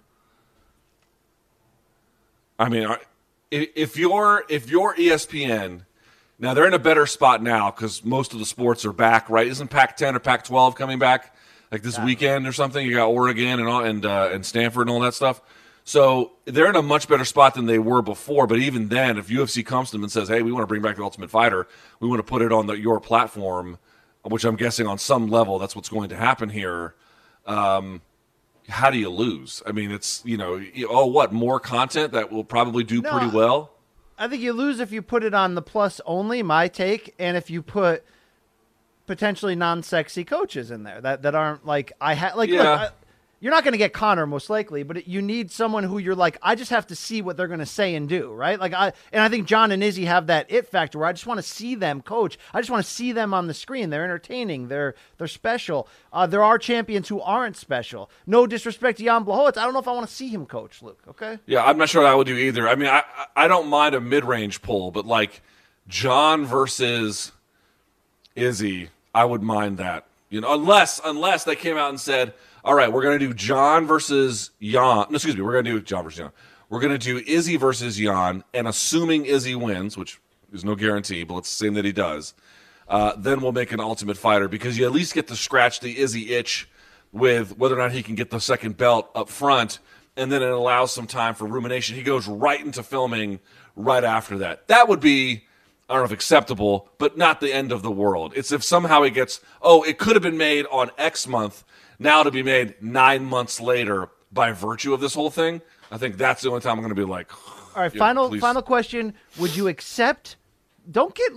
I mean, if you're ESPN, now they're in a better spot now because most of the sports are back, right? Isn't Pac-10 or Pac-12 coming back like this weekend or something? You got Oregon and Stanford and all that stuff. So they're in a much better spot than they were before. But even then, if UFC comes to them and says, hey, we want to bring back the Ultimate Fighter, we want to put it on your platform, which I'm guessing on some level that's what's going to happen here, how do you lose? I mean, it's, more content that will probably do pretty well? I think you lose if you put it on the Plus only, my take, and if you put potentially non-sexy coaches in there that aren't like look, you're not going to get Conor most likely, but you need someone who you're like, I just have to see what they're going to say and do, right? I think John and Izzy have that it factor where I just want to see them coach. I just want to see them on the screen. They're entertaining. They're special. There are champions who aren't special. No disrespect to Jan Blachowicz. I don't know if I want to see him coach, Luke, okay? Yeah, I'm not sure I would do either. I mean, I don't mind a mid-range pull, but like John versus Izzy, I would mind that. Unless they came out and said, all right, we're going to do John versus Jan. No, excuse me, we're going to do John versus Jan. We're going to do Izzy versus Jan, and assuming Izzy wins, which is no guarantee, but let's assume that he does, then we'll make an Ultimate Fighter because you at least get to scratch the Izzy itch with whether or not he can get the second belt up front, and then it allows some time for rumination. He goes right into filming right after that. That would be, I don't know if acceptable, but not the end of the world. It's if somehow it gets, it could have been made on X month, now to be made 9 months later by virtue of this whole thing. I think that's the only time I'm going to be like, all right, final question. Would you accept, don't get, Luke,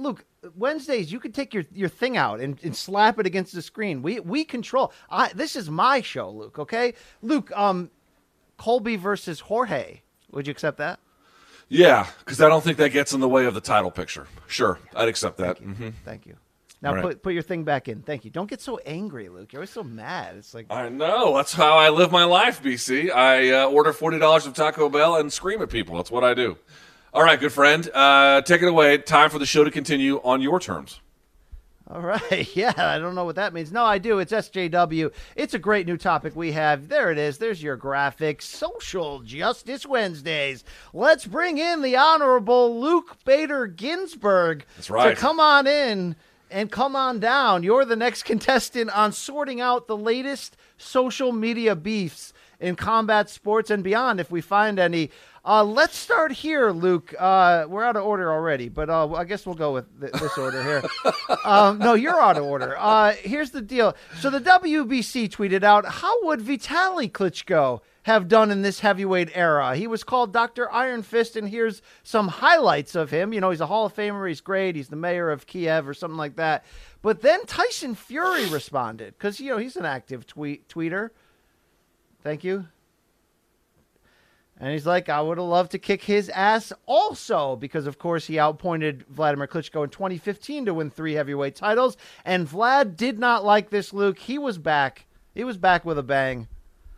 Wednesdays, you could take your thing out and slap it against the screen. We control. This is my show, Luke, okay? Luke, Colby versus Jorge. Would you accept that? Yeah, because I don't think that gets in the way of the title picture. Sure, I'd accept that. Thank you. Now right. put your thing back in. Thank you. Don't get so angry, Luke. You're always so mad. It's like I know. That's how I live my life, BC. I order $40 of Taco Bell and scream at people. That's what I do. All right, good friend. Take it away. Time for the show to continue on your terms. All right. Yeah, I don't know what that means. No, I do. It's SJW. It's a great new topic we have. There it is. There's your graphic. Social Justice Wednesdays. Let's bring in the Honorable Luke Bader Ginsburg. That's right. To come on in and come on down. You're the next contestant on sorting out the latest social media beefs in combat sports and beyond, if we find any. Let's start here, Luke. We're out of order already, but I guess we'll go with this order here. No, you're out of order. Here's the deal. So the WBC tweeted out, how would Vitaly Klitschko have done in this heavyweight era? He was called Dr. Iron Fist, and here's some highlights of him. You know, he's a Hall of Famer. He's great. He's the mayor of Kiev or something like that. But then Tyson Fury responded because, you know, he's an active tweeter. Thank you. And he's like, I would have loved to kick his ass also because, of course, he outpointed Vladimir Klitschko in 2015 to win 3 heavyweight titles. And Vlad did not like this, Luke. He was back. He was back with a bang.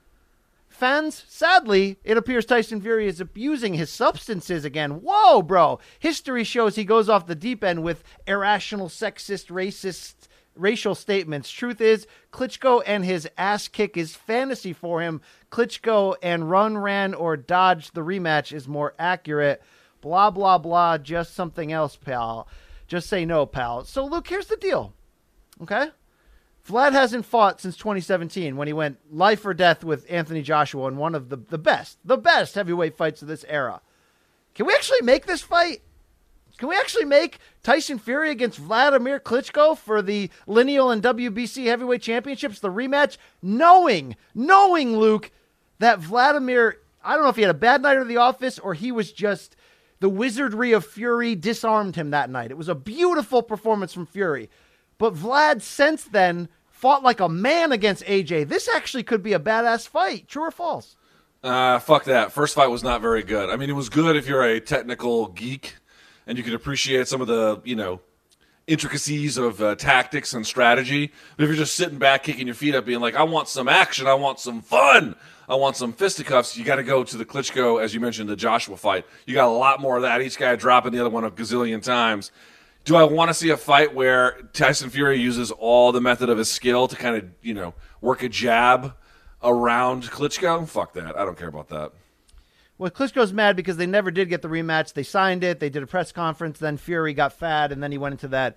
Fans, sadly, it appears Tyson Fury is abusing his substances again. Whoa, bro. History shows he goes off the deep end with irrational, sexist, racist, racial statements. Truth is, Klitschko and his ass kick is fantasy for him. Klitschko and run, ran, or dodge the rematch is more accurate. Blah, blah, blah. Just something else, pal. Just say no, pal. So, Luke, here's the deal. Okay? Vlad hasn't fought since 2017 when he went life or death with Anthony Joshua in one of the best heavyweight fights of this era. Can we actually make this fight? Can we actually make Tyson Fury against Vladimir Klitschko for the lineal and WBC heavyweight championships, the rematch, knowing, Luke, that Vladimir, I don't know if he had a bad night at the office or he was just, the wizardry of Fury disarmed him that night. It was a beautiful performance from Fury. But Vlad since then fought like a man against AJ. This actually could be a badass fight. True or false? Fuck that. First fight was not very good. I mean, it was good if you're a technical geek and you can appreciate some of the, you know, intricacies of tactics and strategy. But if you're just sitting back, kicking your feet up, being like, I want some action, I want some fun, I want some fisticuffs, you got to go to the Klitschko, as you mentioned, the Joshua fight. You got a lot more of that, each guy dropping the other one a gazillion times. Do I want to see a fight where Tyson Fury uses all the method of his skill to kind of, you know, work a jab around Klitschko? Fuck that. I don't care about that. Well, Klitschko's mad because they never did get the rematch. They signed it. They did a press conference. Then Fury got fat, and then he went into that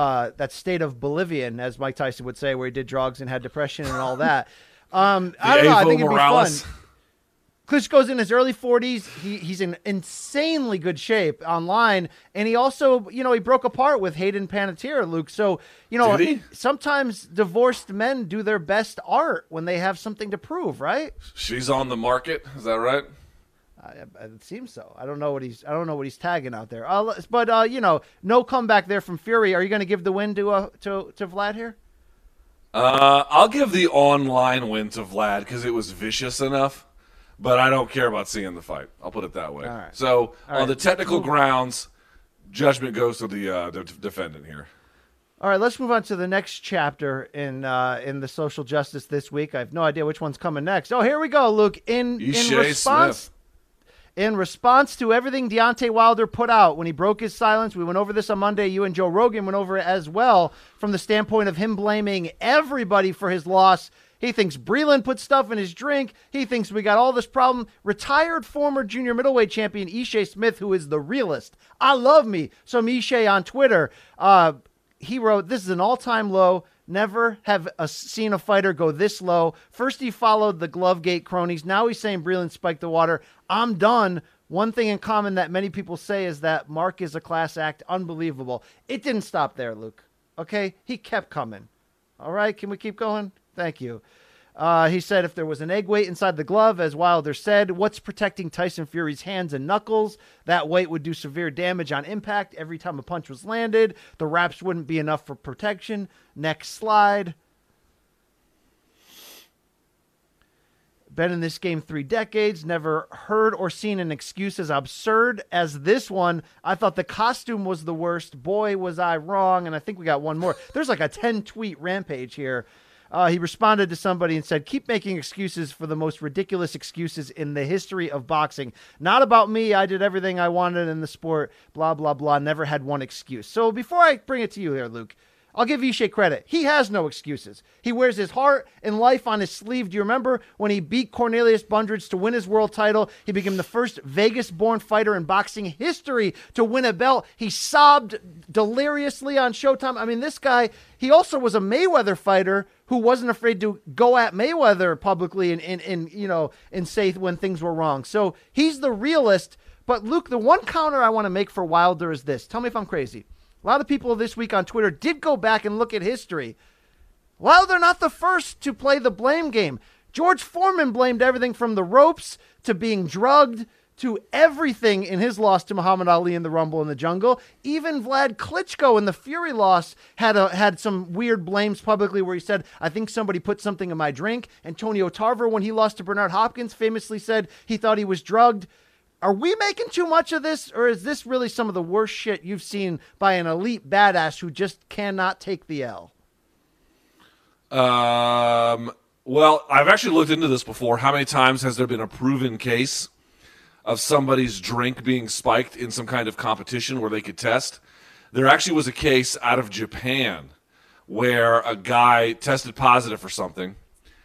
state of Bolivian, as Mike Tyson would say, where he did drugs and had depression and all that. I don't know. I think it'd be fun. Klitschko's in his early 40s. He's in insanely good shape online. And he also, you know, he broke apart with Hayden Panettiere, Luke. So, you know, sometimes divorced men do their best art when they have something to prove, right? She's on the market. Is that right? It seems so. I don't know what he's tagging out there. But you know, no comeback there from Fury. Are you going to give the win to Vlad here? I'll give the online win to Vlad because it was vicious enough. But I don't care about seeing the fight. I'll put it that way. All right. So on the technical grounds, judgment goes to the defendant here. All right, let's move on to the next chapter in the social justice this week. I have no idea which one's coming next. Oh, here we go, Luke. In response to everything Deontay Wilder put out when he broke his silence, we went over this on Monday. You and Joe Rogan went over it as well from the standpoint of him blaming everybody for his loss. He thinks Breland put stuff in his drink. He thinks we got all this problem. Retired former junior middleweight champion Ishe Smith, who is the realist. I love me some Ishe on Twitter. He wrote, this is an all-time low. Never have seen a fighter go this low. First he followed the Glovegate cronies. Now he's saying Breland spiked the water. I'm done. One thing in common that many people say is that Mark is a class act. Unbelievable. It didn't stop there, Luke. Okay? He kept coming. All right? Can we keep going? Thank you. He said if there was an egg weight inside the glove, as Wilder said, what's protecting Tyson Fury's hands and knuckles? That weight would do severe damage on impact every time a punch was landed. The wraps wouldn't be enough for protection. Next slide. Been in this game 3 decades, never heard or seen an excuse as absurd as this one. I thought the costume was the worst. Boy, was I wrong. And I think we got one more. There's like a 10-tweet rampage here. He responded to somebody and said, keep making excuses for the most ridiculous excuses in the history of boxing. Not about me. I did everything I wanted in the sport. Blah, blah, blah. Never had one excuse. So before I bring it to you here, Luke, I'll give Vishay credit. He has no excuses. He wears his heart and life on his sleeve. Do you remember when he beat Cornelius Bundrich to win his world title? He became the first Vegas-born fighter in boxing history to win a belt. He sobbed deliriously on Showtime. I mean, this guy, he also was a Mayweather fighter who wasn't afraid to go at Mayweather publicly and say when things were wrong. So he's the realist. But Luke, the one counter I want to make for Wilder is this. Tell me if I'm crazy. A lot of people this week on Twitter did go back and look at history. Well, they're not the first to play the blame game. George Foreman blamed everything from the ropes to being drugged to everything in his loss to Muhammad Ali in the Rumble in the Jungle. Even Vlad Klitschko in the Fury loss had some weird blames publicly where he said, I think somebody put something in my drink. Antonio Tarver, when he lost to Bernard Hopkins, famously said he thought he was drugged. Are we making too much of this, or is this really some of the worst shit you've seen by an elite badass who just cannot take the L? Well, I've actually looked into this before. How many times has there been a proven case of somebody's drink being spiked in some kind of competition where they could test? There actually was a case out of Japan where a guy tested positive for something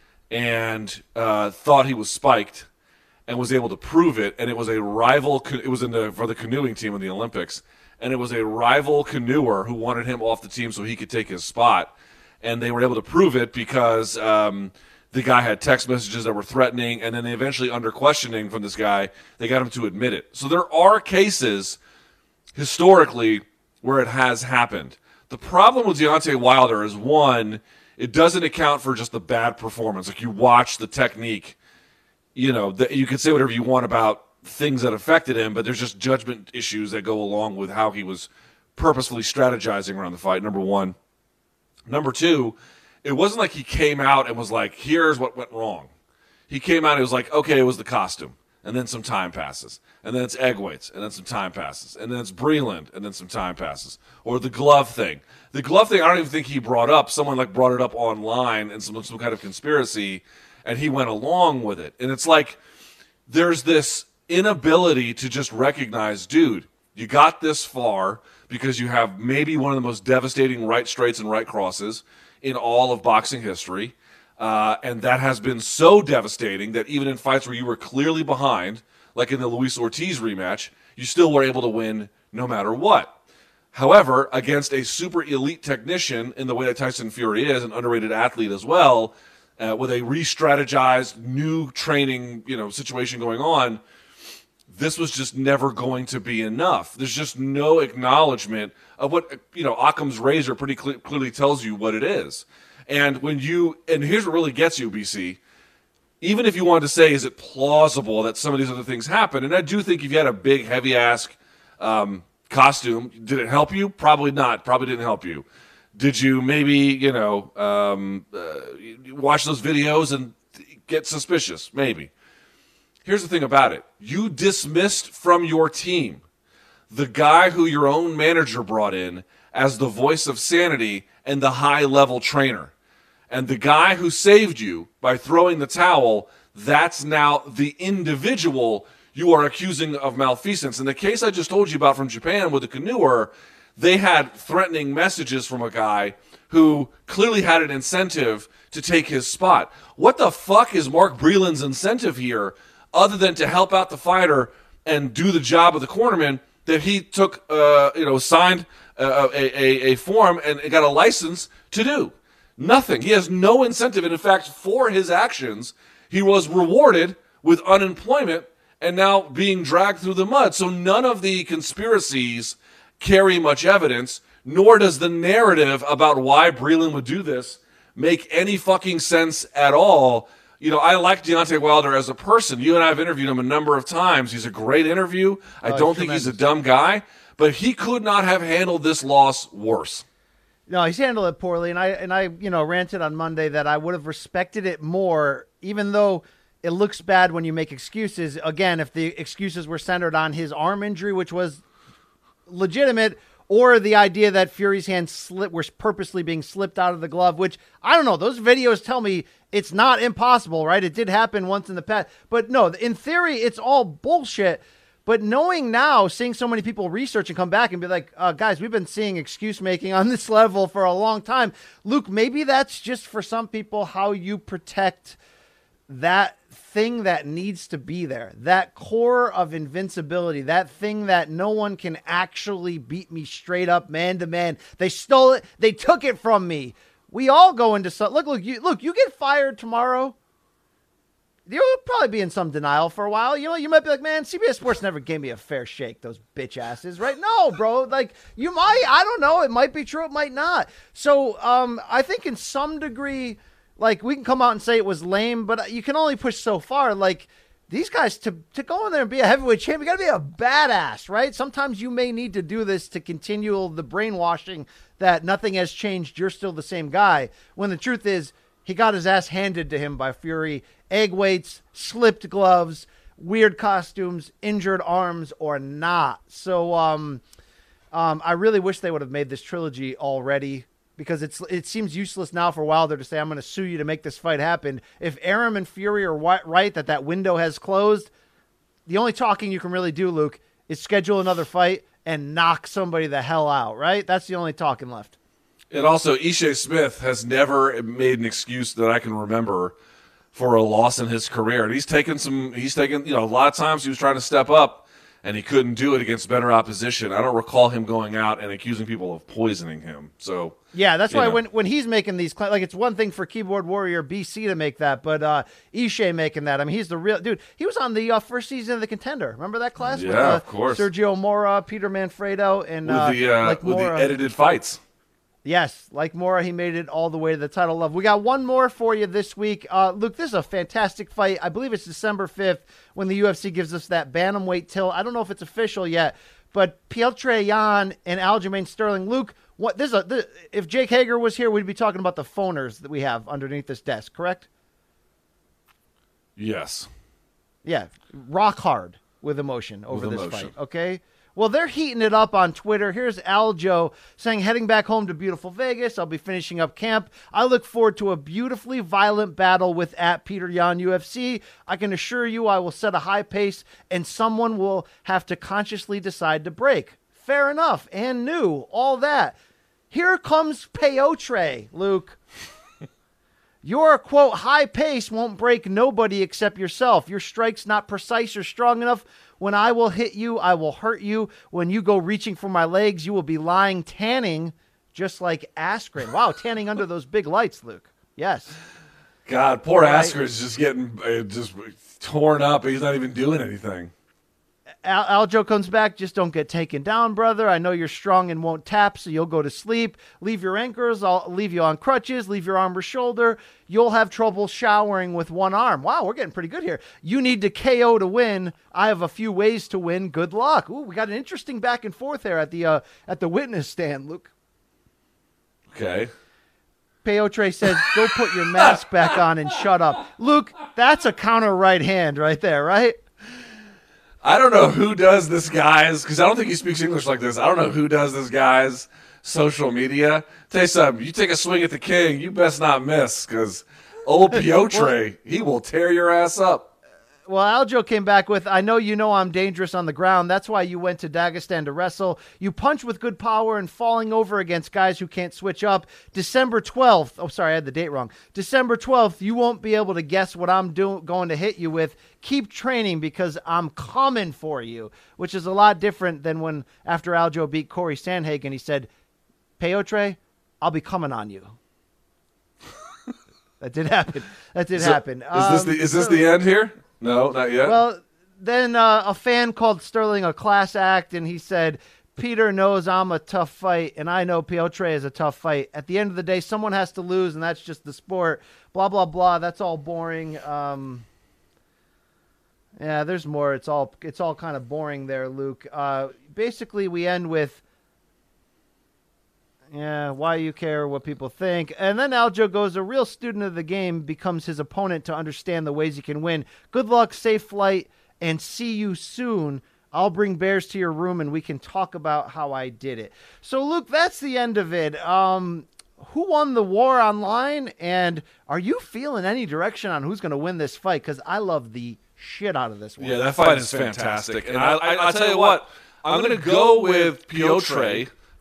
and thought he was spiked, and was able to prove it, and it was a rival. It was for the canoeing team in the Olympics, and it was a rival canoeer who wanted him off the team so he could take his spot, and they were able to prove it because the guy had text messages that were threatening, and then they eventually, under questioning from this guy, they got him to admit it. So there are cases historically where it has happened. The problem with Deontay Wilder is, one, it doesn't account for just the bad performance. Like, you watch the technique. You know, you can say whatever you want about things that affected him, but there's just judgment issues that go along with how he was purposefully strategizing around the fight, number one. Number two, it wasn't like he came out and was like, here's what went wrong. He came out and was like, okay, it was the costume, and then some time passes. And then it's egg weights, and then some time passes. And then it's Breland, and then some time passes. Or the glove thing. The glove thing, I don't even think he brought up. Someone brought it up online in some kind of conspiracy, and he went along with it. And it's like there's this inability to just recognize, dude, you got this far because you have maybe one of the most devastating right straights and right crosses in all of boxing history. And that has been so devastating that even in fights where you were clearly behind, like in the Luis Ortiz rematch, you still were able to win no matter what. However, against a super elite technician in the way that Tyson Fury is, an underrated athlete as well, with a re-strategized new training, situation going on, this was just never going to be enough. There's just no acknowledgement of what, Occam's razor pretty clearly tells you what it is. And here's what really gets you, BC, even if you wanted to say, is it plausible that some of these other things happen? And I do think if you had a big, heavy-ass costume, did it help you? Probably not. Probably didn't help you. Did you maybe, watch those videos and get suspicious? Maybe. Here's the thing about it. You dismissed from your team the guy who your own manager brought in as the voice of sanity and the high-level trainer. And the guy who saved you by throwing the towel, that's now the individual you are accusing of malfeasance. In the case I just told you about from Japan with the canoeer, they had threatening messages from a guy who clearly had an incentive to take his spot. What the fuck is Mark Breland's incentive here other than to help out the fighter and do the job of the cornerman that he took, signed a form and got a license to do? Nothing. He has no incentive. And in fact, for his actions, he was rewarded with unemployment and now being dragged through the mud. So none of the conspiracies carry much evidence, nor does the narrative about why Breland would do this make any fucking sense at all. You know, I like Deontay Wilder as a person. You and I have interviewed him a number of times. He's a great interview. I don't think he's a dumb guy, but he could not have handled this loss worse. No, he's handled it poorly, and I ranted on Monday that I would have respected it more, even though it looks bad when you make excuses. Again, if the excuses were centered on his arm injury, which was legitimate, or the idea that Fury's hand was purposely being slipped out of the glove, which, I don't know, those videos tell me it's not impossible, right? It did happen once in the past. But no, in theory, it's all bullshit. But knowing now, seeing so many people research and come back and be like, guys, we've been seeing excuse making on this level for a long time. Luke, maybe that's just for some people how you protect that thing that needs to be there, that core of invincibility, that thing that no one can actually beat me straight up man to man. They stole it. They took it from me. We all go into some, look, you get fired tomorrow. You'll probably be in some denial for a while. You know, you might be like, man, CBS Sports never gave me a fair shake, those bitch asses, right? No, bro. Like, you might, I don't know. It might be true. It might not. So I think in some degree, like, we can come out and say it was lame, but you can only push so far. Like, these guys, to go in there and be a heavyweight champ, you got to be a badass, right? Sometimes you may need to do this to continue the brainwashing that nothing has changed. You're still the same guy. When the truth is, he got his ass handed to him by Fury. Egg weights, slipped gloves, weird costumes, injured arms, or not. So I really wish they would have made this trilogy already, because it seems useless now for Wilder to say, I'm going to sue you to make this fight happen. If Arum and Fury are right that window has closed, the only talking you can really do, Luke, is schedule another fight and knock somebody the hell out, right? That's the only talking left. And also, Ishe Smith has never made an excuse that I can remember for a loss in his career. And he's taken, a lot of times he was trying to step up and he couldn't do it against better opposition. I don't recall him going out and accusing people of poisoning him. So yeah, that's why when he's making these claims, like, it's one thing for Keyboard Warrior BC to make that, but Ishe making that, I mean, he's the real dude. He was on the first season of The Contender. Remember that class? Yeah, with, of course. Sergio Mora, Peter Manfredo, and with the edited fights. Yes, like Mora, he made it all the way to the title level. We got one more for you this week. Luke, this is a fantastic fight. I believe it's December 5th when the UFC gives us that bantamweight tilt. I don't know if it's official yet, but Petr Yan and Aljamain Sterling. Luke, if Jake Hager was here, we'd be talking about the phoners that we have underneath this desk, correct? Yes. Yeah, rock hard with emotion over this fight, okay? Well, they're heating it up on Twitter. Here's Aljo saying, heading back home to beautiful Vegas. I'll be finishing up camp. I look forward to a beautifully violent battle with @Petr Yan UFC. I can assure you I will set a high pace and someone will have to consciously decide to break. Fair enough. And new. All that. Here comes Petr, Luke. Your, quote, high pace won't break nobody except yourself. Your strike's not precise or strong enough. When I will hit you, I will hurt you. When you go reaching for my legs, you will be lying tanning just like Askren. Wow, tanning under those big lights, Luke. Yes. God, poor Askren's just getting just torn up. He's not even doing anything. Aljo comes back. Just don't get taken down, brother. I know you're strong and won't tap, so you'll go to sleep. Leave your anchors. I'll leave you on crutches. Leave your arm or shoulder. You'll have trouble showering with one arm. Wow, we're getting pretty good here. You need to KO to win. I have a few ways to win. Good luck. Ooh, we got an interesting back and forth there at the witness stand, Luke. Okay. Petr says, go put your mask back on and shut up. Luke, that's a counter right hand right there, right? I don't know who does this guy's, because I don't think he speaks English like this. I don't know who does this guy's social media. Tell you something, you take a swing at the king, you best not miss, because old Petr, he will tear your ass up. Well, Aljo came back with, I know you know I'm dangerous on the ground. That's why you went to Dagestan to wrestle. You punch with good power and falling over against guys who can't switch up. December 12th. Oh, sorry, I had the date wrong. December 12th, you won't be able to guess what I'm going to hit you with. Keep training because I'm coming for you, which is a lot different than when after Aljo beat Corey Sandhagen, he said, Petr, I'll be coming on you. That did happen. That did happen. Is this the end here? No, not yet. Well, then a fan called Sterling a class act, and he said, Peter knows I'm a tough fight, and I know Piotr is a tough fight. At the end of the day, someone has to lose, and that's just the sport. Blah, blah, blah. That's all boring. Yeah, there's more. It's all kind of boring there, Luke. Basically, we end with, why you care what people think. And then Aljo goes, a real student of the game becomes his opponent to understand the ways he can win. Good luck, safe flight, and see you soon. I'll bring bears to your room, and we can talk about how I did it. So, Luke, that's the end of it. Who won the war online, and are you feeling any direction on who's going to win this fight? Because I love the shit out of this one. Yeah, that fight is fantastic. And I'll tell you what, I'm going to go with Piotr,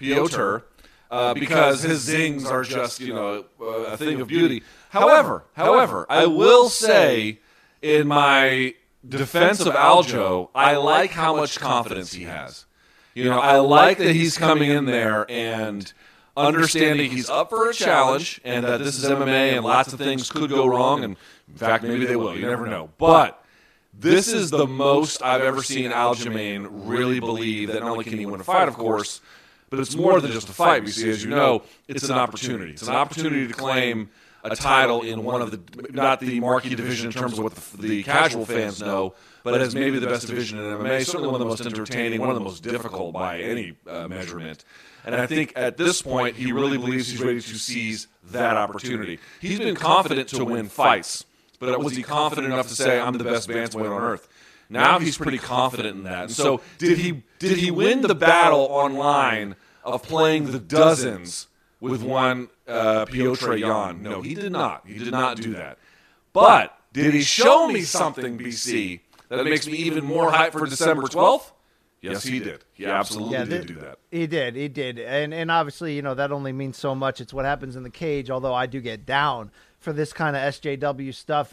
because his zings are just, a thing of beauty. However, I will say in my defense of Aljo, I like how much confidence he has. I like that he's coming in there and understanding he's up for a challenge and that this is MMA and lots of things could go wrong. And in fact, maybe they will. You never know. But this is the most I've ever seen Aljamain really believe that not only can he win a fight, of course, but it's more than just a fight. We see, as you know, it's an opportunity. It's an opportunity to claim a title in one of the, not the marquee division in terms of what the casual fans know, but as maybe the best division in MMA, certainly one of the most entertaining, one of the most difficult by any measurement. And I think at this point, he really believes he's ready to seize that opportunity. He's been confident to win fights, but was he confident enough to say, I'm the best bantamweight on earth? Now he's pretty confident in that. And so did he win the battle online of playing the dozens with one Piotr Jan? No, he did not. He did not do that. But did he show me something, BC, that makes me even more hyped for December 12th? Yes, he did. He absolutely did do that. He did. And obviously, that only means so much. It's what happens in the cage, although I do get down for this kind of SJW stuff.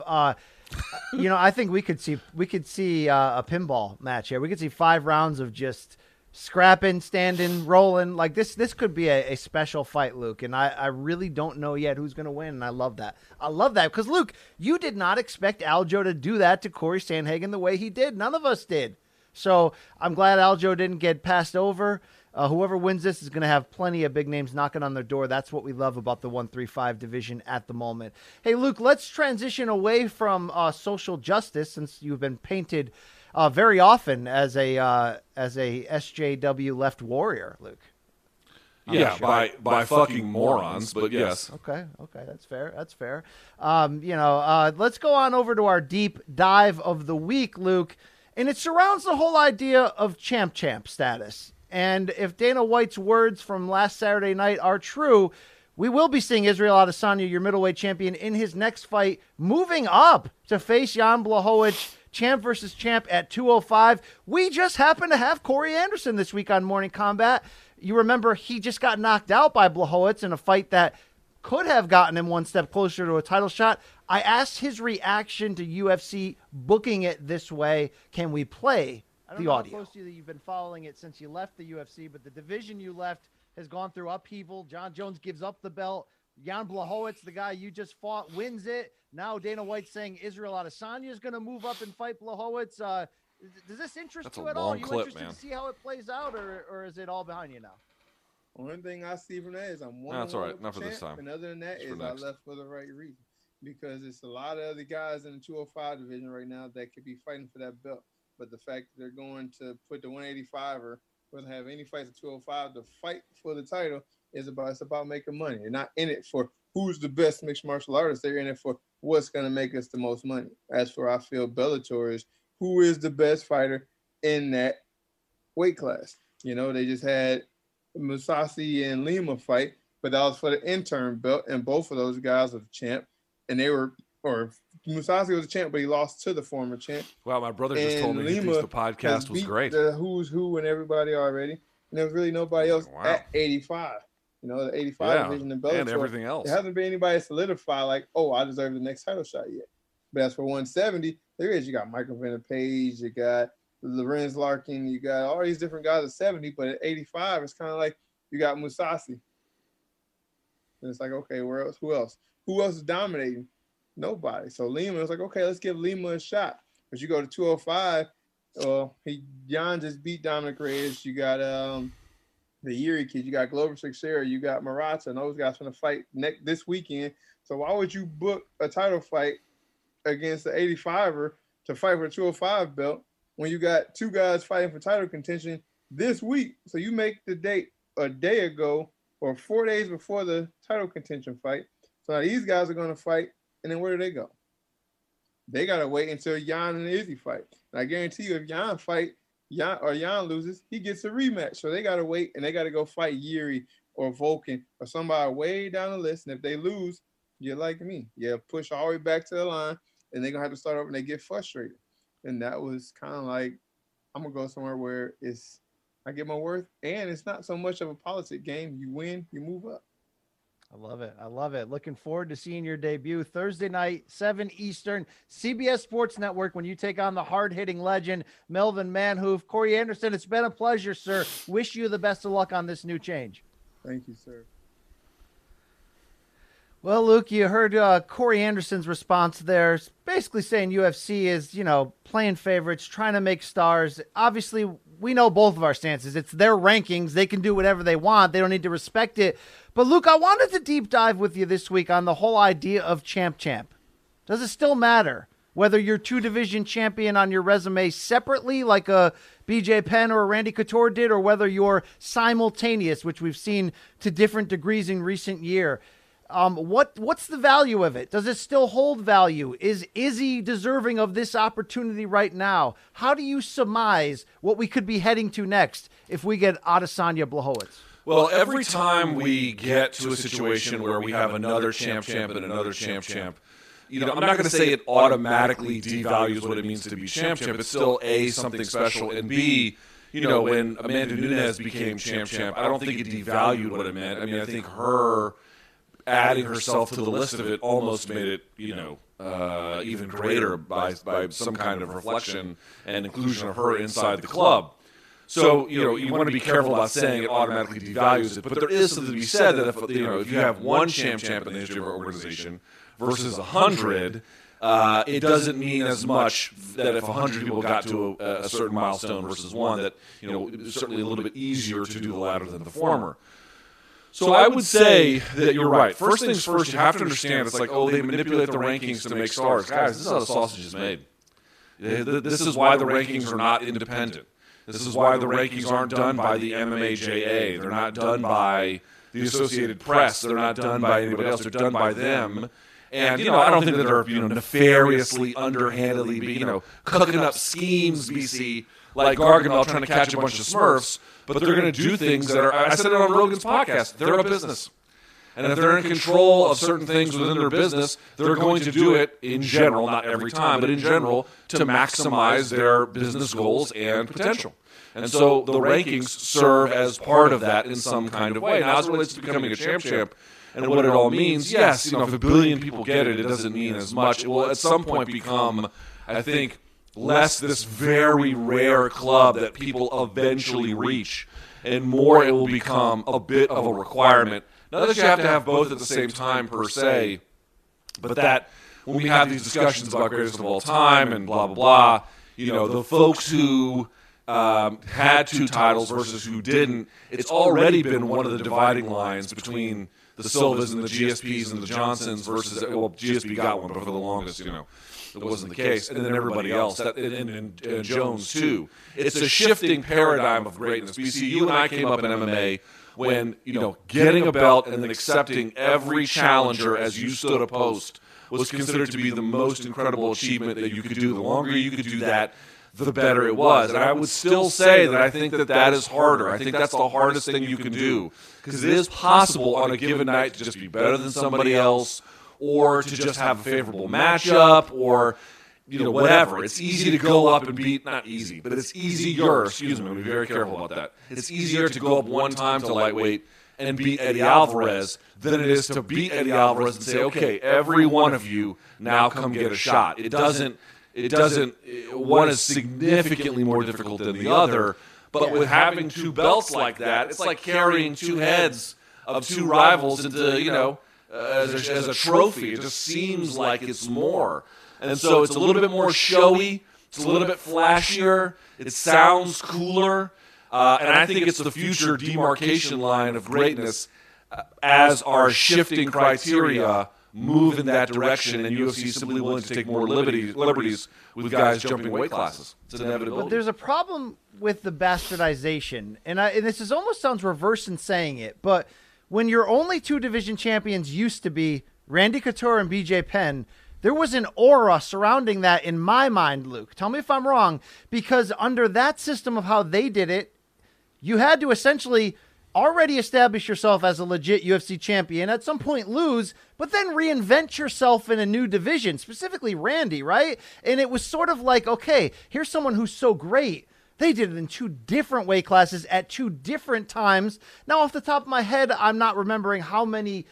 I think we could see a pinball match here. We could see 5 rounds of just scrapping, standing, rolling. Like this could be a special fight, Luke. And I really don't know yet who's going to win. And I love that. Because, Luke, you did not expect Aljo to do that to Corey Sandhagen the way he did. None of us did. So I'm glad Aljo didn't get passed over. Whoever wins this is going to have plenty of big names knocking on their door. That's what we love about the 135 division at the moment. Hey, Luke, let's transition away from social justice, since you've been painted very often as a SJW left warrior, Luke. Yeah, by fucking morons, but yes. Okay, that's fair. Let's go on over to our deep dive of the week, Luke, and it surrounds the whole idea of champ status. And if Dana White's words from last Saturday night are true, we will be seeing Israel Adesanya, your middleweight champion, in his next fight, moving up to face Jan Blachowicz, champ versus champ at 205. We just happen to have Corey Anderson this week on Morning Combat. You remember he just got knocked out by Blachowicz in a fight that could have gotten him one step closer to a title shot. I asked his reaction to UFC booking it this way. Can we play the audio? I don't know how close you've been following it since you left the UFC, but the division you left has gone through upheaval. John Jones gives up the belt. Jan Blachowicz, the guy you just fought, wins it. Now Dana White's saying Israel Adesanya is going to move up and fight Blachowicz. Does this interest you at all? Are you interested to see how it plays out, or is it all behind you now? One thing I see from that is I'm one. That's all right. Not for this time. And other than that, I left for the right reason, because it's a lot of other guys in the 205 division right now that could be fighting for that belt. But the fact that they're going to put the 185er, whether have any fights at 205 to fight for the title, it's about making money. They're not in it for who's the best mixed martial artist. They're in it for what's going to make us the most money. As for I feel Bellator is who is the best fighter in that weight class. They just had Mousasi and Lima fight, but that was for the interim belt, and both of those guys are the champ, and Mousasi was a champ, but he lost to the former champ. Wow, my brother just told me he thinks the podcast was great. The who's who and everybody already, and there was really nobody else at 85. The 85 division in Bellator. And everything else. There hasn't been anybody solidify like, I deserve the next title shot yet. But as for 170, there is. You got Michael Venom Page, you got Lorenz Larkin, you got all these different guys at 70, but at 85, it's kind of like you got Mousasi. And it's like, okay, where else? Who else? Who else is dominating? Nobody. So Lima was like, okay, let's give Lima a shot. But you go to 205, Jan just beat Dominic Reyes. You got the Yuri kids. You got Glover Teixeira, you got Murata, and those guys going to fight this weekend. So why would you book a title fight against the 85er to fight for a 205 belt when you got two guys fighting for title contention this week? So you make the date a day ago or 4 days before the title contention fight. So now these guys are going to fight, and then where do they go? They got to wait until Jan and Izzy fight. And I guarantee you, if Jan loses, he gets a rematch. So they got to wait, and they got to go fight Yuri or Vulcan or somebody way down the list. And if they lose, you're like me. Yeah, push all the way back to the line, and they're going to have to start over, and they get frustrated. And that was kind of like, I'm going to go somewhere where I get my worth, and it's not so much of a politic game. You win, you move up. I love it. I love it. Looking forward to seeing your debut Thursday night, 7 Eastern, CBS Sports Network, when you take on the hard-hitting legend, Melvin Manhoef. Corey Anderson, it's been a pleasure, sir. Wish you the best of luck on this new change. Thank you, sir. Well, Luke, you heard Corey Anderson's response there, basically saying UFC is, playing favorites, trying to make stars. Obviously, we know both of our stances. It's their rankings. They can do whatever they want. They don't need to respect it. But, Luke, I wanted to deep dive with you this week on the whole idea of champ. Does it still matter whether you're two-division champion on your resume separately like a BJ Penn or a Randy Couture did, or whether you're simultaneous, which we've seen to different degrees in recent year? What's the value of it? Does it still hold value? Is Izzy deserving of this opportunity right now? How do you surmise what we could be heading to next if we get Adesanya Blachowicz? Well, every time we get to a situation where we have another champ and another champ, I'm not going to say it automatically devalues what it means to be champ. It's still A, something special, and B, when Amanda Nunes became champ, I don't think it devalued what it meant. I mean, I think her adding herself to the list of it almost made it, even greater by some kind of reflection and inclusion of her inside the club. So, you want to be careful about saying it automatically devalues it, but there is something to be said that if you have one champ in the history of our organization versus 100, it doesn't mean as much that if 100 people got to a certain milestone versus one, that, it's certainly a little bit easier to do the latter than the former. So I would say that you're right. First things first, you have to understand it's like, they manipulate the rankings to make stars. Guys, this is how the sausage is made. This is why the rankings are not independent. This is why the rankings aren't done by the MMAJA. They're not done by the Associated Press. They're not done by anybody else. They're done by them. And, I don't think that they're, nefariously, underhandedly, cooking up schemes, BC, like Gargamel trying to catch a bunch of Smurfs. But they're going to do things that are, I said it on Rogan's podcast, they're a business. And if they're in control of certain things within their business, they're going to do it in general, not every time, but in general, to maximize their business goals and potential. And so the rankings serve as part of that in some kind of way. Now, as it relates to becoming a champ, and what it all means, yes, if a billion people get it, it doesn't mean as much. It will at some point become, I think, less this very rare club that people eventually reach, and more it will become a bit of a requirement. Not that you have to have both at the same time per se, but that when we have these discussions about greatest of all time and blah, blah, blah, the folks who had two titles versus who didn't, it's already been one of the dividing lines between the Silvas and the GSPs and the Johnsons versus, GSP got one, but for the longest, it wasn't the case. And then everybody else, and Jones too. It's a shifting paradigm of greatness. BC, you and I came up in MMA when, getting a belt and then accepting every challenger as you stood a post was considered to be the most incredible achievement that you could do. The longer you could do that, the better it was. And I would still say that I think that is harder. I think that's the hardest thing you can do, because it is possible on a given night to just be better than somebody else, or to just have a favorable matchup, or whatever. It's easy to go up and beat, not easy, but it's easier, be very careful about that. It's easier to go up one time to lightweight and beat Eddie Alvarez than it is to beat Eddie Alvarez and say, okay, every one of you now come get a shot. One is significantly more difficult than the other, but with having two belts like that, it's like carrying two heads of two rivals into, as a trophy. It just seems like it's more. And so it's a little bit more showy. It's a little bit flashier. It sounds cooler. And I think it's the future demarcation line of greatness as our shifting criteria move in that direction, and UFC is simply willing to take more liberties with guys jumping weight classes. It's an inevitability. But there's a problem with the bastardization, and this is almost sounds reverse in saying it, but when your only two division champions used to be Randy Couture and BJ Penn, there was an aura surrounding that in my mind, Luke. Tell me if I'm wrong, because under that system of how they did it, you had to essentially already establish yourself as a legit UFC champion, at some point lose, but then reinvent yourself in a new division, specifically Randy, right? And it was sort of like, okay, here's someone who's so great. They did it in two different weight classes at two different times. Now, off the top of my head, I'm not remembering how many,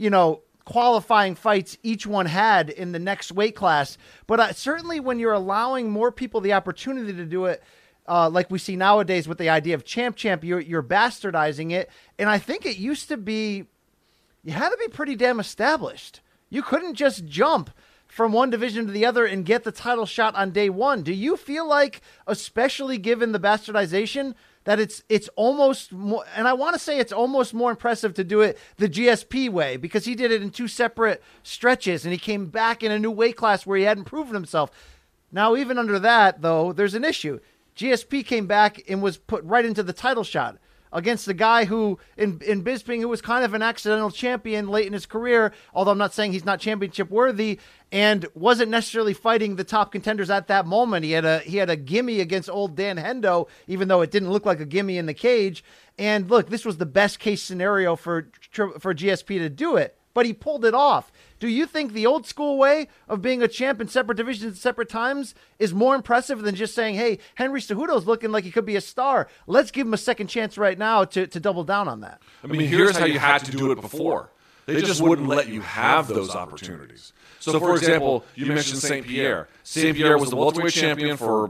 qualifying fights each one had in the next weight class. But certainly when you're allowing more people the opportunity to do it, like we see nowadays with the idea of champ, you're bastardizing it. And I think it used to be, you had to be pretty damn established. You couldn't just jump from one division to the other and get the title shot on day one. Do you feel like, especially given the bastardization, that it's almost more, and I want to say it's almost more impressive to do it the GSP way, because he did it in two separate stretches and he came back in a new weight class where he hadn't proven himself. Now, even under that, though, there's an issue. GSP came back and was put right into the title shot against the guy who, in Bisping, who was kind of an accidental champion late in his career, although I'm not saying he's not championship worthy, and wasn't necessarily fighting the top contenders at that moment. He had a gimme against old Dan Hendo, even though it didn't look like a gimme in the cage. And look, this was the best case scenario for GSP to do it, but he pulled it off. Do you think the old school way of being a champ in separate divisions at separate times is more impressive than just saying, hey, Henry Cejudo's looking like he could be a star. Let's give him a second chance right now to double down on that? I mean, here's how you had to do it before. They just wouldn't let you have those opportunities. So, for example, you mentioned St. Pierre. St. Pierre was the welterweight champion for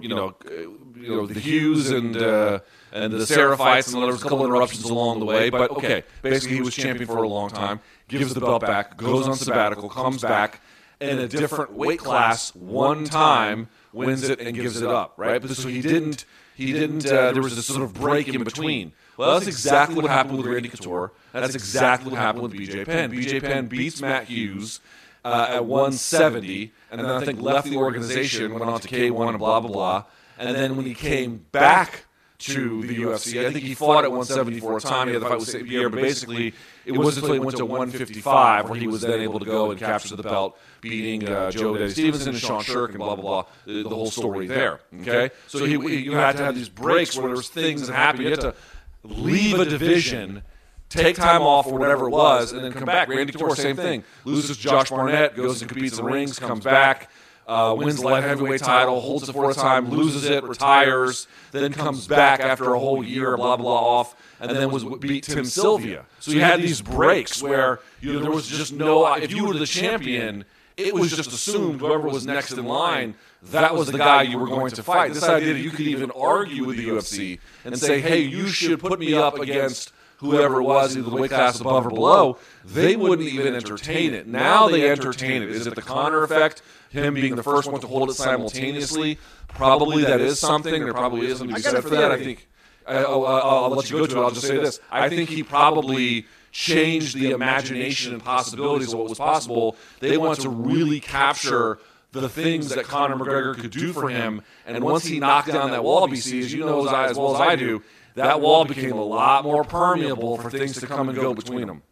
the Hughes and the Serra fights, and there was a couple interruptions along the way. But okay, basically he was champion for a long time. Gives the belt back, goes on sabbatical, comes back in a different weight class one time, wins it and gives it up. Right, but so he didn't. There was this sort of break in between. Well, that's exactly what happened with Randy Couture. That's exactly what happened with BJ Penn. BJ Penn beats Matt Hughes at 170, and then I think left the organization, went on to K1 and blah, blah, blah. And then when he came back to the UFC, I think he fought at 174 a time. He had the fight with St. Pierre, but basically it wasn't until he went to 155 where he was then able to go and capture the belt, beating Joe Daddy Stevenson and Sean Shirk and blah, blah, blah, the whole story there. Okay? So you had to have these breaks where there was things that happened. You had to leave a division, take time off or whatever it was, and then come back. Randy Couture, same thing. Loses to Josh Barnett, goes and competes in the rings, comes back, wins the light heavyweight title, holds it for a time, loses it, retires, then comes back after a whole year, blah, blah, off, and then beat Tim Sylvia. So you had these breaks where there was just no – if you were the champion, it was just assumed whoever was next in line, that was the guy you were going to fight. This idea that you could even argue with the UFC and say, hey, you should put me up against whoever it was, either the weight class above or below, they wouldn't even entertain it. Now they entertain it. Is it the Conor effect, him being the first one to hold it simultaneously? Probably that is something. There probably is something to be said for that. I think I'll let you go to it. I'll just say this. I think he probably changed the imagination and possibilities of what was possible. They want to really capture the things that Conor McGregor could do for him. And once he knocked down that wall, BC, as you know as well as I do, that wall became a lot more permeable for things to come and go between them.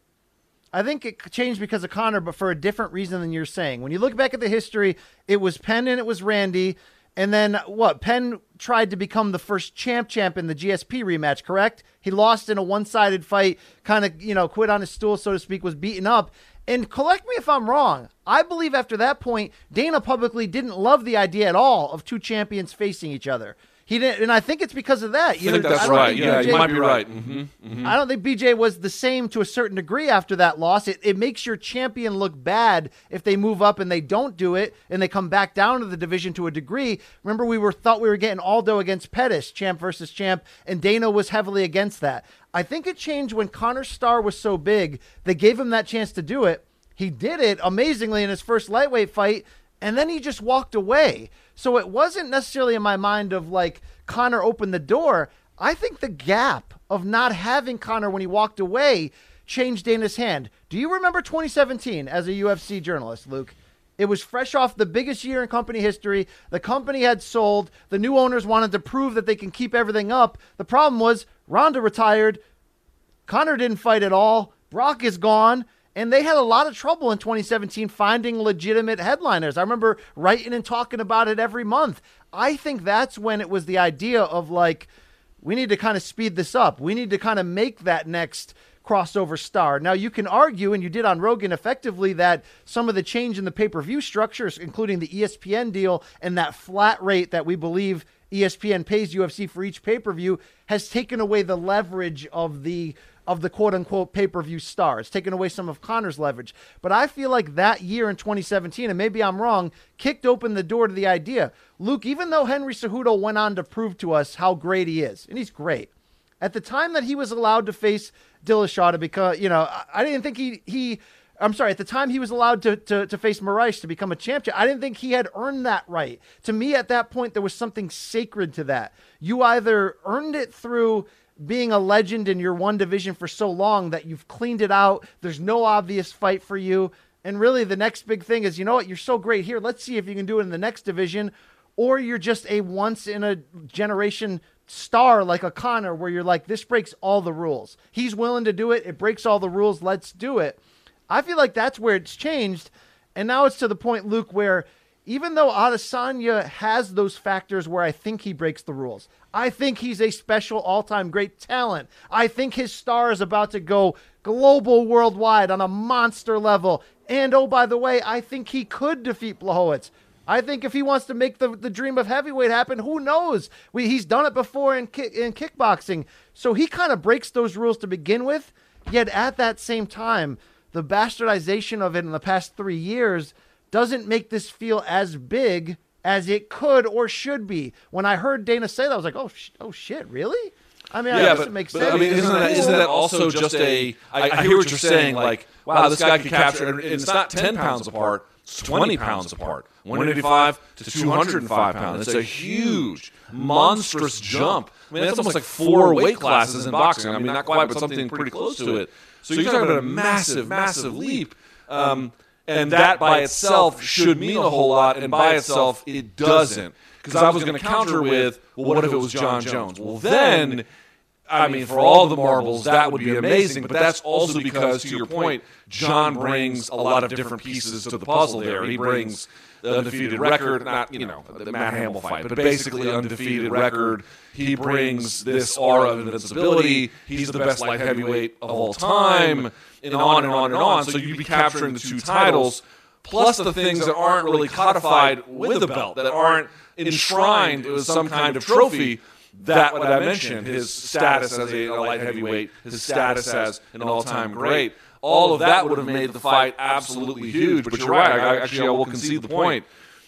I think it changed because of Conor, but for a different reason than you're saying. When you look back at the history, it was Penn and it was Randy. And then Penn tried to become the first champ in the GSP rematch, correct? He lost in a one-sided fight, kind of, quit on his stool, so to speak, was beaten up. And correct me if I'm wrong, I believe after that point, Dana publicly didn't love the idea at all of two champions facing each other. He didn't, and I think it's because of that. I think that's right. Yeah, you might be right. Mm-hmm. Mm-hmm. I don't think BJ was the same to a certain degree after that loss. It makes your champion look bad if they move up and they don't do it and they come back down to the division to a degree. Remember, thought we were getting Aldo against Pettis, champ versus champ, and Dana was heavily against that. I think it changed when Conor's star was so big. They gave him that chance to do it. He did it amazingly in his first lightweight fight, and then he just walked away. So it wasn't necessarily in my mind of like Conor opened the door. I think the gap of not having Conor when he walked away changed Dana's hand. Do you remember 2017 as a UFC journalist, Luke? It was fresh off the biggest year in company history. The company had sold. The new owners wanted to prove that they can keep everything up. The problem was Ronda retired. Conor didn't fight at all. Brock is gone. And they had a lot of trouble in 2017 finding legitimate headliners. I remember writing and talking about it every month. I think that's when it was the idea of like, we need to kind of speed this up. We need to kind of make that next crossover star. Now, you can argue, and you did on Rogan effectively, that some of the change in the pay-per-view structures, including the ESPN deal and that flat rate that we believe ESPN pays UFC for each pay-per-view, has taken away the leverage of the quote-unquote pay-per-view star. It's taken away some of Conor's leverage. But I feel like that year in 2017, and maybe I'm wrong, kicked open the door to the idea. Luke, even though Henry Cejudo went on to prove to us how great he is, and he's great, at the time that he was allowed to face Dillashaw to become, I didn't think at the time he was allowed to face Moraes to become a champion, I didn't think he had earned that right. To me, at that point, there was something sacred to that. You either earned it through being a legend in your one division for so long that you've cleaned it out, there's no obvious fight for you, and really the next big thing is, you know what, you're so great here, let's see if you can do it in the next division, or you're just a once-in-a-generation star like a Conor where you're like, this breaks all the rules. He's willing to do it. It breaks all the rules. Let's do it. I feel like that's where it's changed. And now it's to the point, Luke, where even though Adesanya has those factors where I think he breaks the rules, I think he's a special all-time great talent. I think his star is about to go global worldwide on a monster level. And, oh, by the way, I think he could defeat Blachowicz. I think if he wants to make the dream of heavyweight happen, who knows? He's done it before in kickboxing. So he kind of breaks those rules to begin with, yet at that same time, the bastardization of it in the past 3 years doesn't make this feel as big as it could or should be. When I heard Dana say that, I was like, oh shit, really? I mean, I guess it makes sense. I mean, isn't that also just I hear what you're saying, like, wow, this guy could capture, and it's not 10 pounds apart, it's 20 pounds apart. 185 to 205 pounds. It's a huge, monstrous jump. I mean, that's almost like 4 weight classes in boxing. I mean, not quite, but something pretty close to it. So you're talking about a massive, massive leap. And that by itself should mean a whole lot, and by itself it doesn't. Because I was going to counter with, well, what if it was John Jones? Well, then, I mean, for all the marbles, that would be amazing, but that's also because, to your point, John brings a lot of different pieces to the puzzle there. He brings the undefeated record, not, the Matt Hamill fight, but basically undefeated record. He brings this aura of invincibility. He's the best light heavyweight of all time, and on and on and on. So you'd be capturing the 2 titles, plus the things that aren't really codified with a belt, that aren't enshrined with some kind of trophy. That, what I mentioned, his status as a light heavyweight, his status as an all-time great, all of that would have made the fight absolutely huge. But you're right. I will concede the point.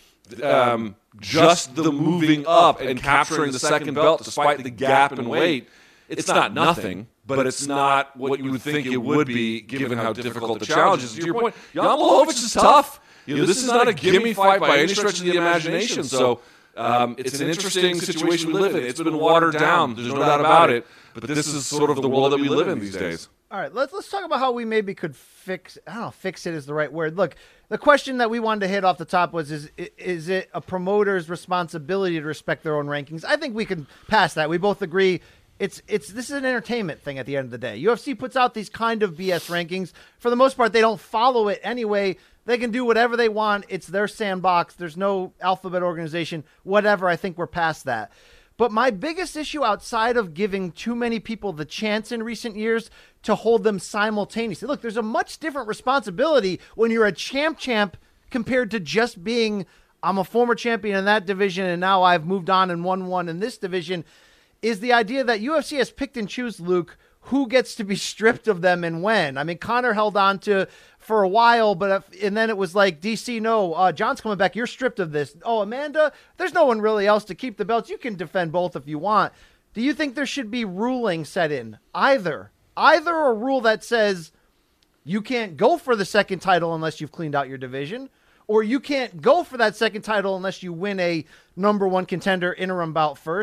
Just the moving up and capturing the second belt, despite the gap in weight, it's not nothing, but it's not what you would think it would be, given how difficult the challenge is. To your point, Jan Blachowicz is tough. This is not a gimme fight by any stretch of the imagination. So it's an interesting situation we live in. It's been watered down. There's no doubt about it. But this is sort of the world that we live in these days. All right, let's talk about how we maybe could fix it is the right word. Look, the question that we wanted to hit off the top was, is it a promoter's responsibility to respect their own rankings? I think we can pass that. We both agree this is an entertainment thing at the end of the day. UFC puts out these kind of BS rankings. For the most part, they don't follow it anyway. They can do whatever they want. It's their sandbox. There's no alphabet organization, whatever. I think we're past that. But my biggest issue, outside of giving too many people the chance in recent years to hold them simultaneously. Look, there's a much different responsibility when you're a champ compared to just being, I'm a former champion in that division and now I've moved on and won one in this division, is the idea that UFC has picked and choose, Luke, who gets to be stripped of them and when. I mean, Conor held on to for a while, and then it was like, DC, no, John's coming back, you're stripped of this. Oh, Amanda, there's no one really else to keep the belts. You can defend both if you want. Do you think there should be ruling set in? Either a rule that says you can't go for the second title unless you've cleaned out your division, or you can't go for that second title unless you win a number 1 contender interim bout first,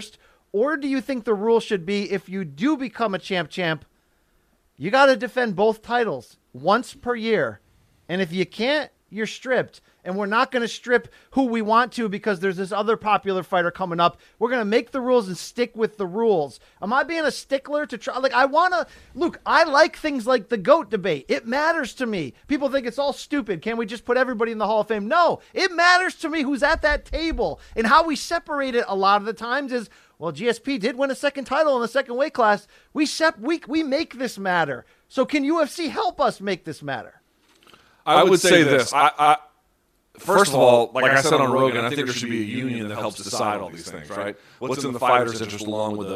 Or do you think the rule should be if you do become a champ, you got to defend both titles once per year. And if you can't, you're stripped. And we're not going to strip who we want to because there's this other popular fighter coming up. We're going to make the rules and stick with the rules. Am I being a stickler to try? Like, I want to, Luke, I like things like the GOAT debate. It matters to me. People think it's all stupid. Can't we just put everybody in the Hall of Fame? No, it matters to me who's at that table. And how we separate it a lot of the times is, well, GSP did win a second title in the second weight class. We make this matter. So can UFC help us make this matter? I would say this. First of all, like I said on Rogan, I think there should be a union that helps decide all these things, right? What's in the fighter's interest along with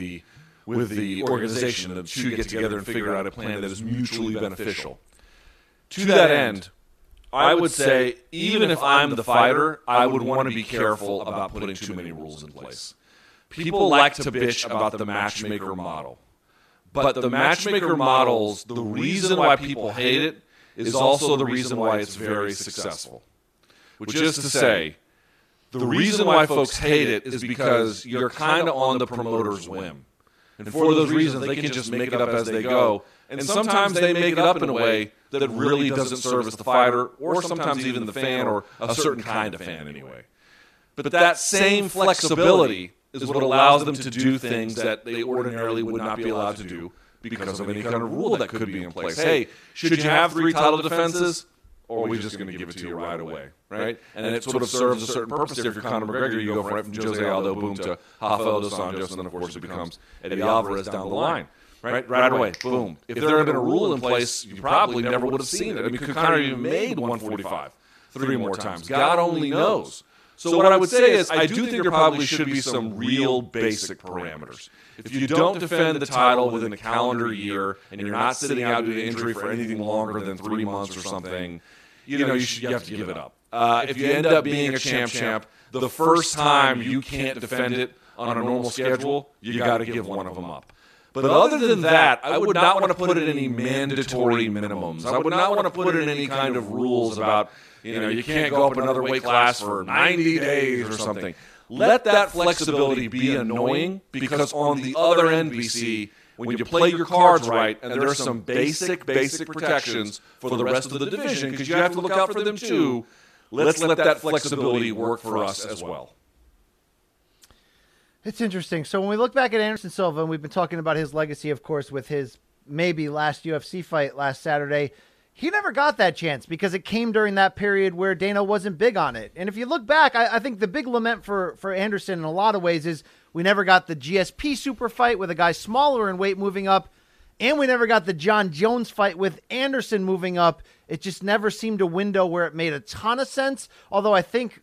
the organization, and the two get together and figure out a plan that is mutually beneficial. To that end, I would say even if I'm the fighter, I would want to be careful about putting too many rules in place. People like to bitch about the matchmaker model. But the matchmaker models, the reason why people hate it is also the reason why it's very successful. Which is to say, the reason why folks hate it is because you're kind of on the promoter's whim. And for those reasons, they can just make it up as they go. And sometimes they make it up in a way that really doesn't service the fighter or sometimes even the fan or a certain kind of fan anyway. But that same flexibility is what allows them to do things that they ordinarily would not be allowed to do because of any kind of rule that could be in place. Hey, should you have 3 title defenses? Or are we just going to give it to you right away, right? And it sort of serves a certain purpose. If you're Conor McGregor, you go right from Jose Aldo, boom, to Rafael dos Anjos, and then, of course, it becomes Eddie Alvarez down the line, right? Right away, boom. If there had been a rule in place, you probably never would have seen it. I mean, could Conor even made 145 3 more times? God only knows. So what I would say is I do think there probably should be some real basic parameters. If you don't defend the title within a calendar year and you're not sitting out due to injury for anything longer than 3 months or something, you have to give it up. If you end up being a champ, the first time you can't defend it on a normal schedule, you got to give one of them up. But other than that, I would not want to put in any mandatory minimums. I would not want to put in any kind of rules about, you can't go up another weight class for 90 days or something. Let that flexibility be annoying because on the other end, BC, when you play your cards right, and there are some basic protections for the rest of the division, because you have to look out for them too, let's let that flexibility work for us as well. It's interesting. So when we look back at Anderson Silva, and we've been talking about his legacy, of course, with his maybe last UFC fight last Saturday, he never got that chance because it came during that period where Dana wasn't big on it. And if you look back, I think the big lament for Anderson in a lot of ways is we never got the GSP super fight with a guy smaller in weight moving up, and we never got the John Jones fight with Anderson moving up. It just never seemed a window where it made a ton of sense, although I think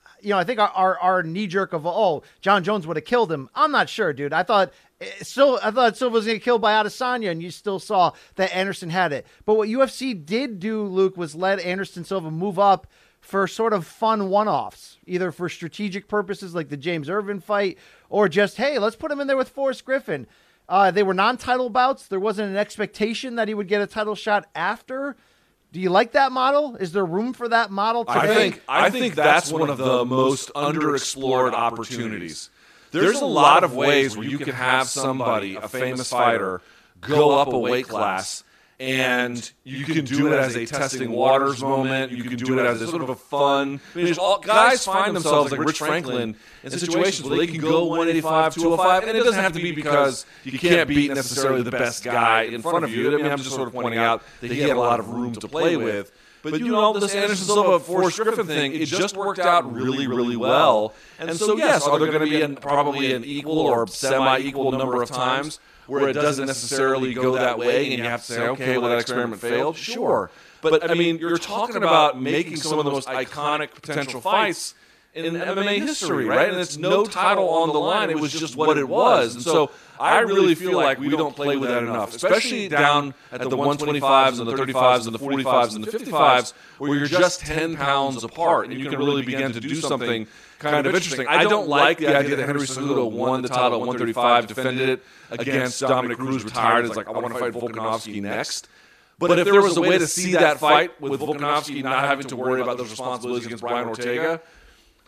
our knee-jerk of, John Jones would have killed him. I'm not sure, dude. I thought Silva was going to get killed by Adesanya, and you still saw that Anderson had it. But what UFC did do, Luke, was let Anderson Silva move up for sort of fun one-offs, either for strategic purposes like the James Irvin fight, or just, hey, let's put him in there with Forrest Griffin. They were non-title bouts. There wasn't an expectation that he would get a title shot after. Do you like that model? Is there room for that model today? I think that's one of the most underexplored opportunities. There's a lot of ways where you can have somebody, a famous fighter, go up a weight class, and you can do it as a testing waters moment. You can do it as a sort of a fun. Guys find themselves like Rich Franklin in situations where they can go 185, 205, and it doesn't have to be because you can't beat necessarily the best guy in front of you. I mean, I'm just sort of pointing out that he had a lot of room to play with. But this Anderson Silva Forrest Griffin thing, it just worked out really, really well. And so, yes, are there going to be probably an equal or semi-equal number of times where it doesn't necessarily go that way and you have to say, okay, well, that experiment failed? Sure. But, I mean, you're talking about making some of the most iconic potential fights in MMA history, right? And it's no title on the line. It was just what it was. And so I really feel like we don't play with that enough, especially down at the 125s and the 35s and the 45s and the 55s, where you're just 10 pounds apart and you can really begin to do something kind of interesting. I don't like the idea that Henry Cejudo won the title at 135, defended it against Dominic Cruz, retired. It's like, I want to fight Volkanovski next. But if there was a way to see that fight with Volkanovski not having to worry about those responsibilities against Brian Ortega,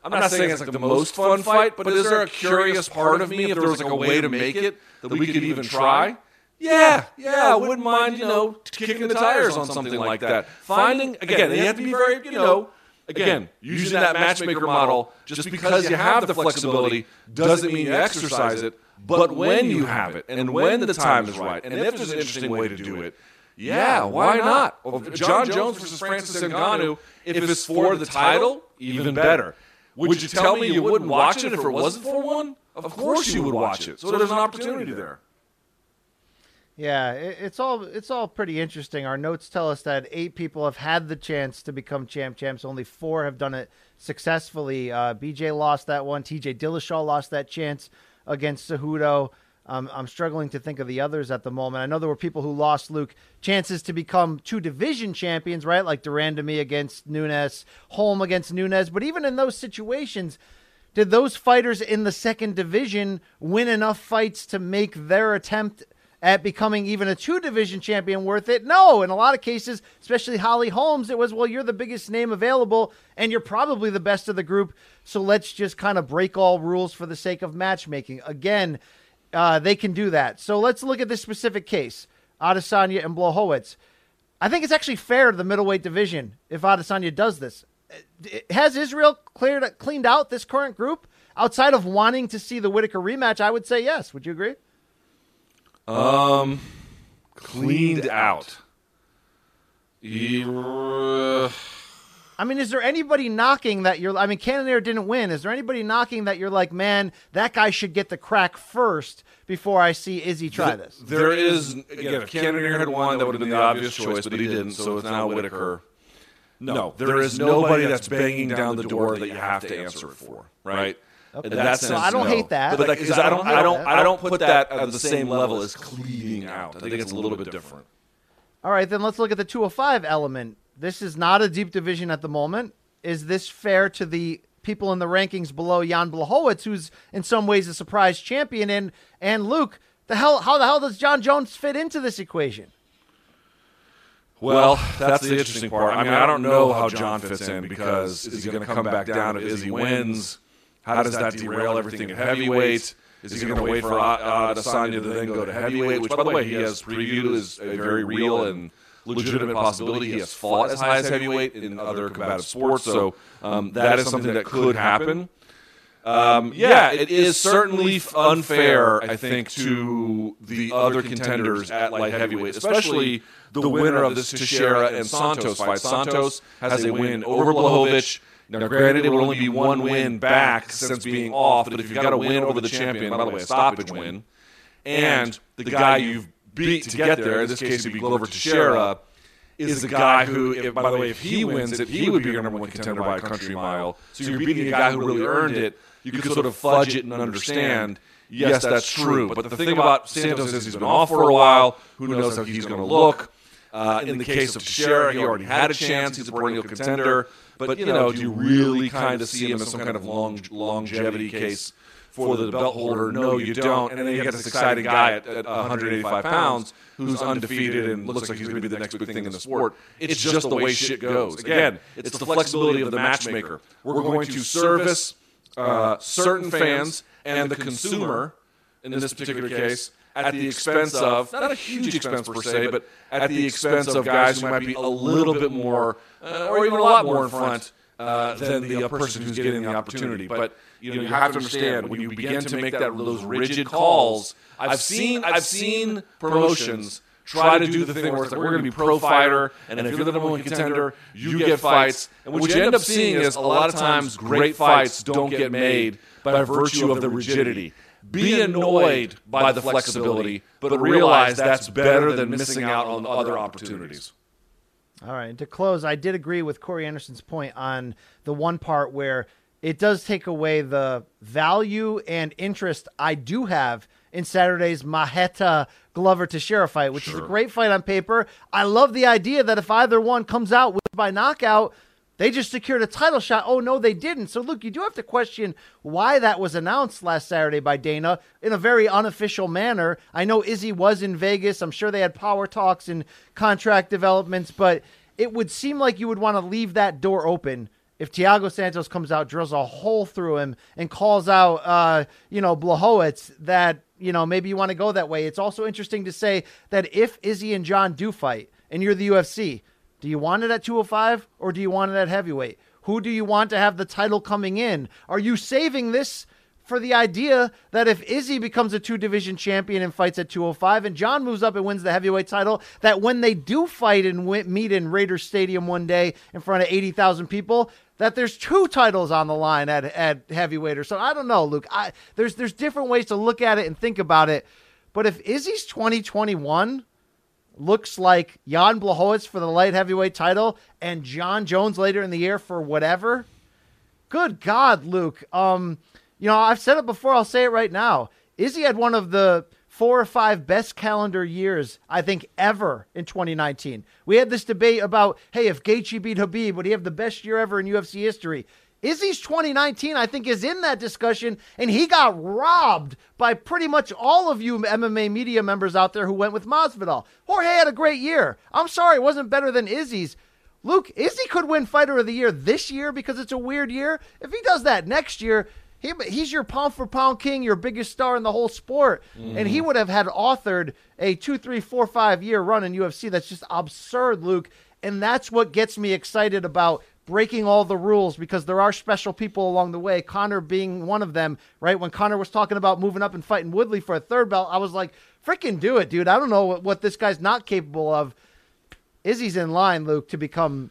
I'm not saying it's like the most fun fight, but is there a curious part of me if there was like a way to make it that we could even try? Yeah, I wouldn't mind, kicking the tires on something like that. Finding, again, they have to be very, again, using that matchmaker model, just because you have the flexibility doesn't mean you exercise it, but when you have it, and when the time is right, and if there's an interesting way to do it, yeah, why not? John Jones versus Francis Ngannou, if it's for the title, even better. Would you tell me you wouldn't watch it if it wasn't for one? Of course you would watch it. So there's an opportunity there. Yeah, it's all pretty interesting. Our notes tell us that 8 people have had the chance to become champs. Only 4 have done it successfully. BJ lost that one. TJ Dillashaw lost that chance against Cejudo. I'm struggling to think of the others at the moment. I know there were people who lost, Luke, chances to become 2 division champions, right? Like de Randamie against Nunes, Holm against Nunes. But even in those situations, did those fighters in the second division win enough fights to make their attempt at becoming even a 2 division champion worth it? No. In a lot of cases, especially Holly Holmes, it was, well, you're the biggest name available and you're probably the best of the group. So let's just kind of break all rules for the sake of matchmaking. Again, they can do that. So let's look at this specific case, Adesanya and Blachowicz. I think it's actually fair to the middleweight division if Adesanya does this. Has Israel cleaned out this current group? Outside of wanting to see the Whittaker rematch, I would say yes. Would you agree? Cleaned out. I mean, is there anybody knocking that you're... I mean, Cannonier didn't win. Is there anybody knocking that you're like, man, that guy should get the crack first before I see Izzy try this? There is... Again, if Cannonier had won, that would have been the obvious choice, but he didn't, so it's now Whittaker. No, there is nobody that's banging down the door that you have to answer it for, right? Okay. In that sense, so I don't hate that. But because I don't put that at the same level as cleaning out. I think it's a little bit different. All right, then let's look at the 205 element. This is not a deep division at the moment. Is this fair to the people in the rankings below Jan Blachowicz, who's in some ways a surprise champion? And Luke, how the hell does John Jones fit into this equation? Well, that's the interesting part. I mean, I don't know how John fits in because is he going to come back down if Izzy wins? How does that derail everything at heavyweight? Is he going to wait for Adesanya to then go to heavyweight? Which, by the way, he has previewed as a very real and legitimate possibility. He has fought as high as heavyweight in other combative sports, so that is something that could happen. It is certainly unfair, I think, to the other contenders at light heavyweight, especially the winner of this Teixeira and Santos fight. Santos has a win over Blachowicz. Now, granted, it would only be 1 win back since being off, but if you've got a win over the champion, by the way, a stoppage win, and the guy you've beat to get there, in this case it would be Glover Teixeira, is the guy who, by the way, if he wins it, he would be your number 1 contender by a country mile. So you're beating a guy who really earned it. You could sort of fudge it and understand, yes, that's true. But the thing about Santos is he's been off for a while. Who knows how he's going to look? In the case of Teixeira, he already had a chance. He's a perennial contender. But, do you really kind of see him as some kind of longevity case for the belt holder? No, you don't. And then you get this exciting guy at 185 pounds who's undefeated and looks like he's going to be the next big thing in the sport. It's just the way shit goes. Again, it's the flexibility of the matchmaker. We're going to service certain fans and the consumer, in this particular case, at the expense of, not a huge expense per se, but at the expense of guys who might be a little bit more, or even a lot more in front than the person who's getting the opportunity. But you have to understand, when you begin to make those rigid calls, I've seen promotions try to do the thing where it's like, we're going to be pro fighter, and if you're the number 1 contender, you get fights. And what you end up seeing is a lot of times great fights don't get made by virtue of the rigidity. Be annoyed by the flexibility, but realize that's better than missing out on other opportunities. All right. And to close, I did agree with Corey Anderson's point on the one part where it does take away the value and interest I do have in Saturday's Maheta Glover Teixeira fight, which is a great fight on paper. I love the idea that if either one comes out by knockout, they just secured a title shot. Oh, no, they didn't. So, look, you do have to question why that was announced last Saturday by Dana in a very unofficial manner. I know Izzy was in Vegas. I'm sure they had power talks and contract developments, but it would seem like you would want to leave that door open if Thiago Santos comes out, drills a hole through him, and calls out, Blachowicz, that, maybe you want to go that way. It's also interesting to say that if Izzy and John do fight, and you're the UFC, do you want it at 205 or do you want it at heavyweight? Who do you want to have the title coming in? Are you saving this for the idea that if Izzy becomes a 2-division champion and fights at 205 and John moves up and wins the heavyweight title, that when they do fight and meet in Raiders Stadium one day in front of 80,000 people, that there's 2 titles on the line at heavyweight or so? I don't know, Luke. There's different ways to look at it and think about it. But if Izzy's 2021 looks like Jan Blachowicz for the light heavyweight title and John Jones later in the year for whatever, good God, Luke. I've said it before. I'll say it right now. Izzy had one of the 4 or 5 best calendar years, I think, ever in 2019. We had this debate about, hey, if Gaethje beat Khabib, would he have the best year ever in UFC history? Izzy's 2019, I think, is in that discussion, and he got robbed by pretty much all of you MMA media members out there who went with Masvidal. Jorge had a great year. I'm sorry, it wasn't better than Izzy's. Luke, Izzy could win Fighter of the Year this year because it's a weird year. If he does that next year, he's your pound-for-pound king, your biggest star in the whole sport. And he would have had authored a 2, 3, 4, 5-year run in UFC. That's just absurd, Luke. And that's what gets me excited about breaking all the rules, because there are special people along the way, Conor being one of them, right? When Conor was talking about moving up and fighting Woodley for a 3rd belt, I was like, freaking do it, dude. I don't know what this guy's not capable of. Izzy's in line, Luke, to become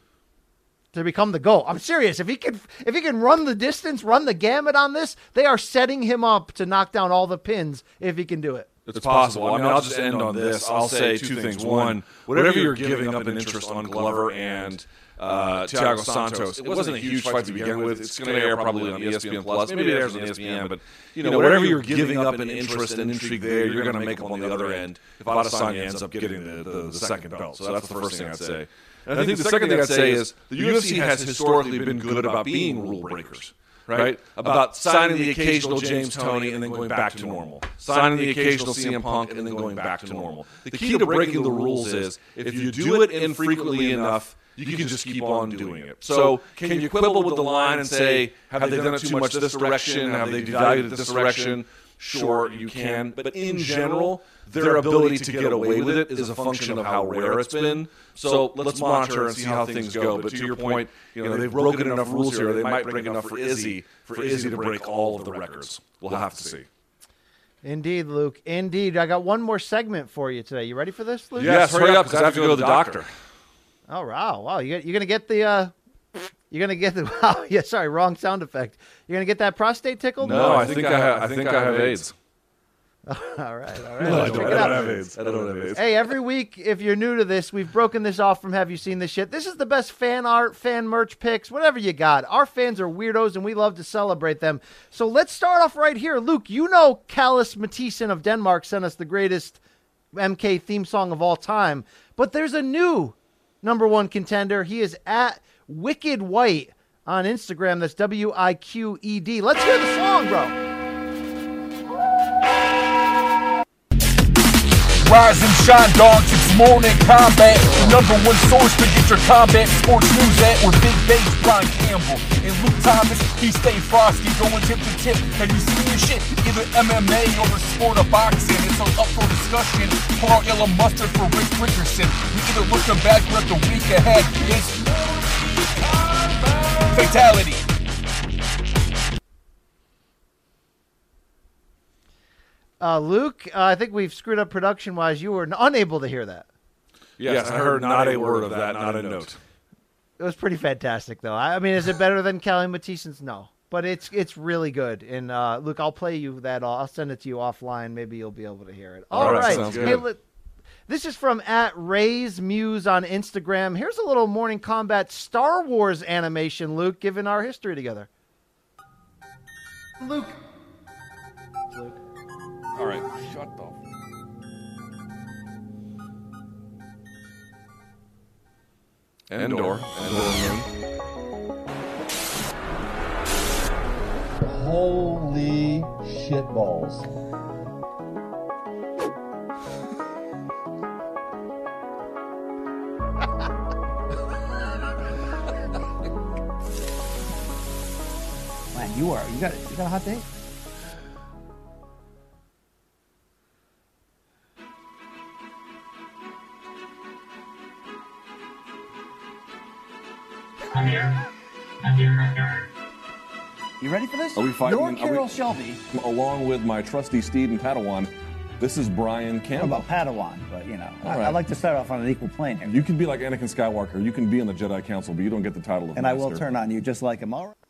the GOAT. I'm serious. If he can run the distance, run the gamut on this, they are setting him up to knock down all the pins if he can do it. It's possible. I mean, I'll just end on this. I'll say 2 things. One, whatever you're giving up in interest on Glover and Thiago Santos, it wasn't a huge fight to begin with. It's going to air probably on ESPN Plus. Maybe it airs on ESPN, but whatever you're giving up in interest and intrigue there, you're going to make up on the other end if Adesanya ends up getting the 2nd belt. So that's the first thing I'd say. And I think the second thing I'd say is the UFC has historically been good about being rule breakers. Right? About signing the occasional James Toney and then going back to normal. Signing the occasional CM Punk and then going back to normal. The key to breaking the rules is if you do it infrequently enough, you can just keep on doing it. So can you quibble with the line and say, have they done it too much this direction? Have they devalued it this direction? Sure, you can. But in general, their ability to get away with it is a function of how rare it's been. So let's monitor and see how things go. But to your point, they've broken enough rules here. They might break enough for Izzy to break all of the records. We'll have to see. Indeed, Luke. Indeed. I got one more segment for you today. You ready for this, Luke? Yes, hurry up because I have to go to the doctor. Oh, wow. You're going to get the... You're going to get the... Wow, yeah, sorry, wrong sound effect. You're going to get that prostate tickled? No, I think I have AIDS. All right. No, I don't have AIDS. I don't have AIDS. Hey, every week, if you're new to this, we've broken this off from Have You Seen This Shit? This is the best fan art, fan merch picks, whatever you got. Our fans are weirdos, and we love to celebrate them. So let's start off right here. Luke, Callis Mathisen of Denmark sent us the greatest MK theme song of all time. But there's a new #1 contender. He is at Wicked White on Instagram. That's WIQED. Let's hear the song, bro. Rise and shine, dogs, it's Morning Combat. The #1 source to get your combat sports news at. With Big Bass, Brian Campbell, and Luke Thomas. He stay frosty, going tip to tip. Have you seen this shit? Either MMA or the sport of boxing. It's up for discussion. Pour out yellow mustard for Rick Rickerson. We either looking back or at the week ahead. It's Fatality. Luke, I think we've screwed up production-wise. You were unable to hear that. Yes, I heard not a word of that, not a note. It was pretty fantastic, though. I mean, is it better than Callie Mathison's? No. But it's really good. And, Luke, I'll play you that. I'll send it to you offline. Maybe you'll be able to hear it. All right. Sounds good. Hey, this is from @Ray'sMuse on Instagram. Here's a little Morning Combat Star Wars animation, Luke, given our history together. Luke. All right. Shut the... Endor. Holy shitballs. You got a hot date? I'm here. I'm here right now. You ready for this? Are we fighting? You're Carol Shelby. Along with my trusty steed and Padawan, this is Brian I Campbell. don't know about Padawan, but All right. I like to start off on an equal plane here. You can be like Anakin Skywalker. You can be on the Jedi Council, but you don't get the title of And I Master. will turn on you just like him. All right.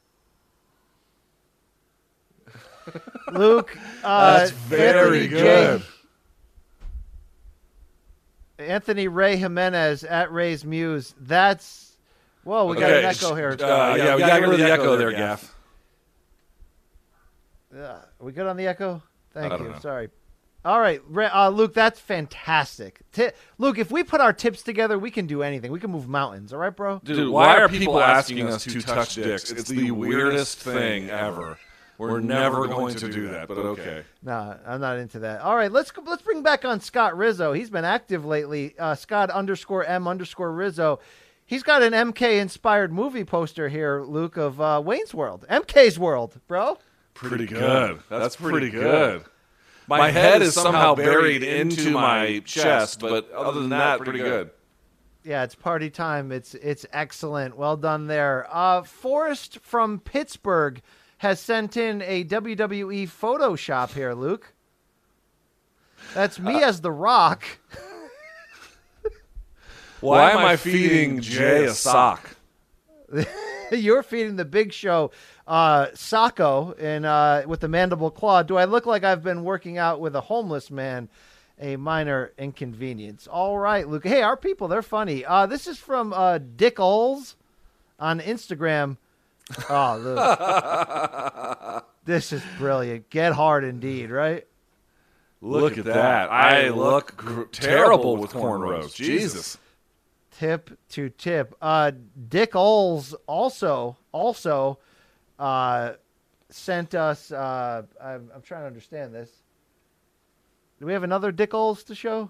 Luke, That's very good. Anthony Ray Jimenez at Ray's Muse. That's whoa. We got an echo here. We got to get rid of the echo there, Gaff. Are we good on the echo? Thank I you. don't know. Sorry. All right, Luke, that's fantastic. Luke, if we put our tips together, we can do anything. We can move mountains. All right, bro? Dude, why are people asking us to touch dicks? It's the weirdest thing ever. We're never going to do that, but okay. No, I'm not into that. All right, let's bring back on Scott Rizzo. He's been active lately. Scott_M_Rizzo. He's got an MK-inspired movie poster here, Luke, of Wayne's World. MK's World, bro. Pretty good. That's pretty good. My head is somehow buried into my chest, but other than that, pretty good. Yeah, it's party time. It's excellent. Well done there. Forrest from Pittsburgh has sent in a WWE Photoshop here, Luke. That's me as The Rock. Why am I feeding Jay a sock? You're feeding the Big Show Socko with the mandible claw. Do I look like I've been working out with a homeless man? A minor inconvenience. All right, Luke. Hey, our people, they're funny. This is from Dick Oles on Instagram. Oh, Luke. This is brilliant. Get hard indeed, right? Look at that. I look terrible with cornrows. Jesus. Tip to tip. Dick Oles also sent us. I'm trying to understand this. Do we have another Dick Oles to show?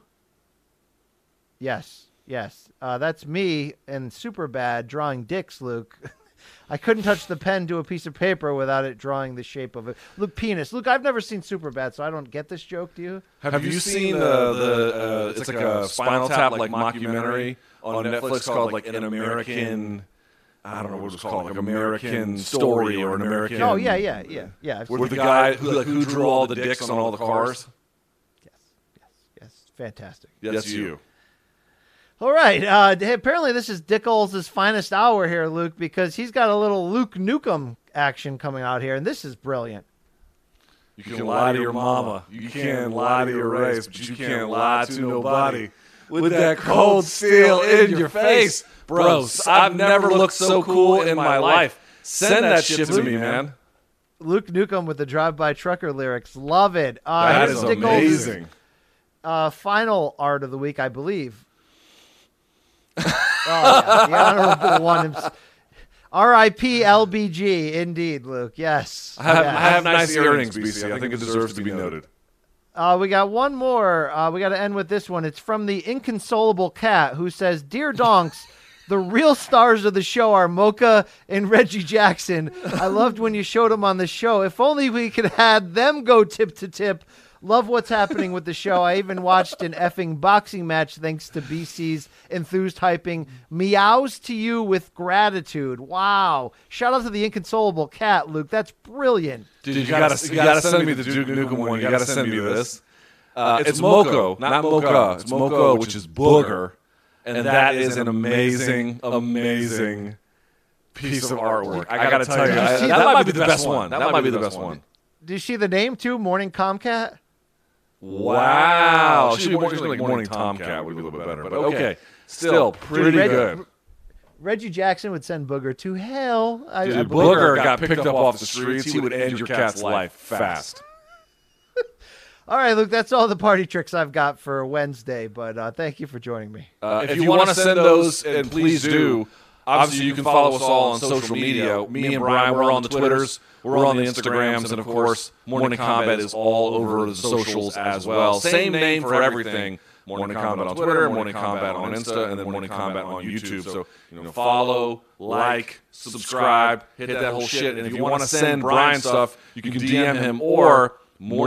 Yes. That's me in Superbad drawing dicks, Luke. I couldn't touch the pen to a piece of paper without it drawing the shape of it. Luke, penis. Luke, I've never seen Superbad, so I don't get this joke. Do you? Have you seen the it's like a Spinal Tap like mockumentary on Netflix called like An American, I don't know what it's called, like American Story or An American. Oh yeah. With the guy who drew all the dicks on all the cars. Yes, fantastic. Yes, you. All right. Apparently, this is Dick Oles' finest hour here, Luke, because he's got a little Luke Nukem action coming out here, and this is brilliant. You can lie to your mama. You can lie to your race, but you can't lie to nobody. With that cold steel in your face. Bro, I've never looked so cool in my life. Send that shit to me, man. Luke Nukem with the Drive-By Trucker lyrics. Love it. That is Dick amazing. Oles' final art of the week, I believe. Yeah, the honorable one. R.I.P. LBG, indeed, Luke. Yes. I have nice earrings, BC. I think it deserves to be noted. We got one more. We got to end with this one. It's from the Inconsolable Cat, who says, "Dear Donks, the real stars of the show are Mocha and Reggie Jackson. I loved when you showed them on the show. If only we could have them go tip to tip. Love what's happening with the show. I even watched an effing boxing match thanks to BC's enthused hyping. Meows to you with gratitude." Wow. Shout out to the Inconsolable Cat, Luke. That's brilliant. Dude, you gotta send me the Duke Nukem one. You gotta send me this. It's Moko, not Mocha. It's Moko, which is booger. And that is an amazing, amazing piece of artwork. I gotta tell you, that might be the best one. That might be the best one. Do you see the name too? Morning Comcat? Wow. Should be like Morning Tomcat would be a little bit better. But okay. Still pretty good. Reggie Jackson would send Booger to hell. Dude, Booger got picked up off the streets. He would end your cat's life fast. All right, Luke, that's all the party tricks I've got for Wednesday, but thank you for joining me. If you want to send those, and please do, obviously you can follow us all on social media. Me and Brian, we're on the Twitters, we're on the Instagrams, and of course, Morning Combat is all over the socials as well. Same name for everything. Morning Combat on Twitter, Morning Combat on Insta, and then Morning Combat on YouTube. So, follow, like, subscribe, hit that whole shit. And if you want to send Brian stuff, you can DM him or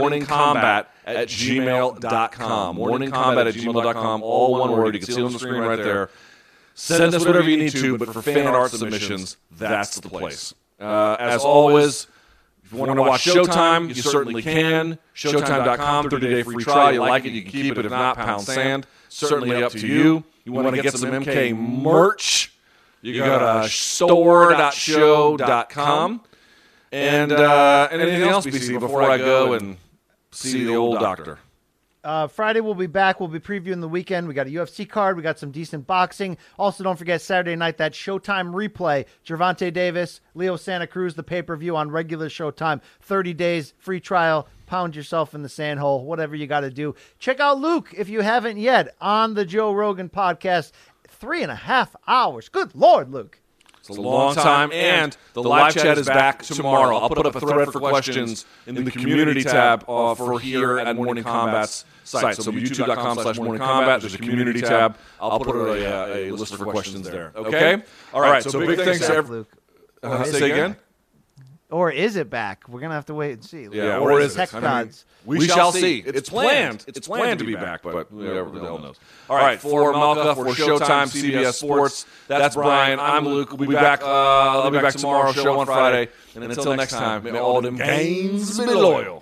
morningcombat@gmail.com. Morningcombat@gmail.com, all one word. You can see it on the screen right there. Send us whatever you need to, but for fan art submissions, that's the place. As always, if you want to watch Showtime, you certainly can. Showtime.com, 30-day free trial. You like it, you can keep it. If not, pound sand. Certainly up to you. You want to get some MK merch, you go to store.show.com. And anything else, BC, before I go and see the old doctor? Friday we'll be back. We'll be previewing the weekend. We got a UFC card. We got some decent boxing. Also, don't forget Saturday night, that Showtime replay. Gervonta Davis, Leo Santa Cruz, the pay-per-view on regular Showtime. 30 days, free trial. Pound yourself in the sand hole, whatever you got to do. Check out Luke, if you haven't yet, on the Joe Rogan podcast. 3.5 hours. Good Lord, Luke. It's a long time, and the live chat is back tomorrow. I'll put up a thread for questions in the community tab for here at Morning Combat's site. So youtube.com/Morning Combat, there's a community tab. I'll put a list for questions there. Okay? All right, so big thanks to everyone. Say again? Or is it back? We're going to have to wait and see. Yeah, or is it? Gods. We shall see. It's planned. It's planned to be back, but whoever the hell knows. All right, for Malka, for Showtime, CBS Sports, that's Brian. I'm Luke. We'll be back. I'll be back tomorrow, show on Friday. And until next time, may all them gains be loyal.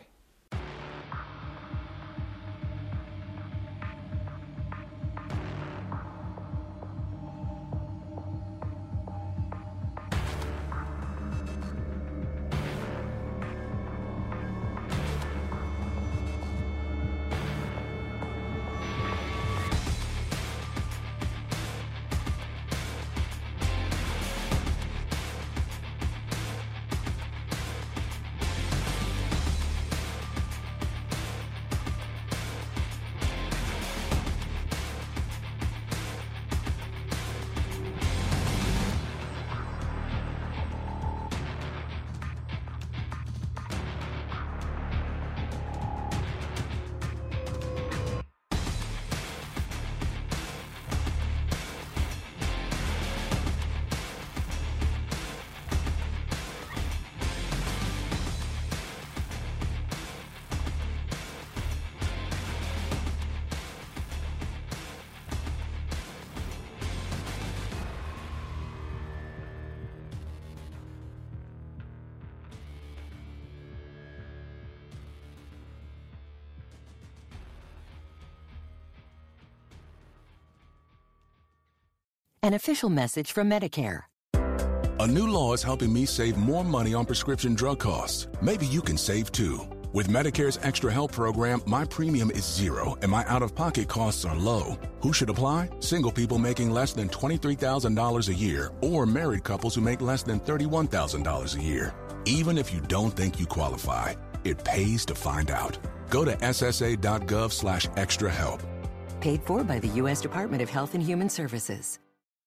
An official message from Medicare. A new law is helping me save more money on prescription drug costs. Maybe you can save too. With Medicare's Extra Help program, my premium is $0 and my out-of-pocket costs are low. Who should apply? Single people making less than $23,000 a year or married couples who make less than $31,000 a year. Even if you don't think you qualify, it pays to find out. Go to ssa.gov/extrahelp. Paid for by the U.S. Department of Health and Human Services.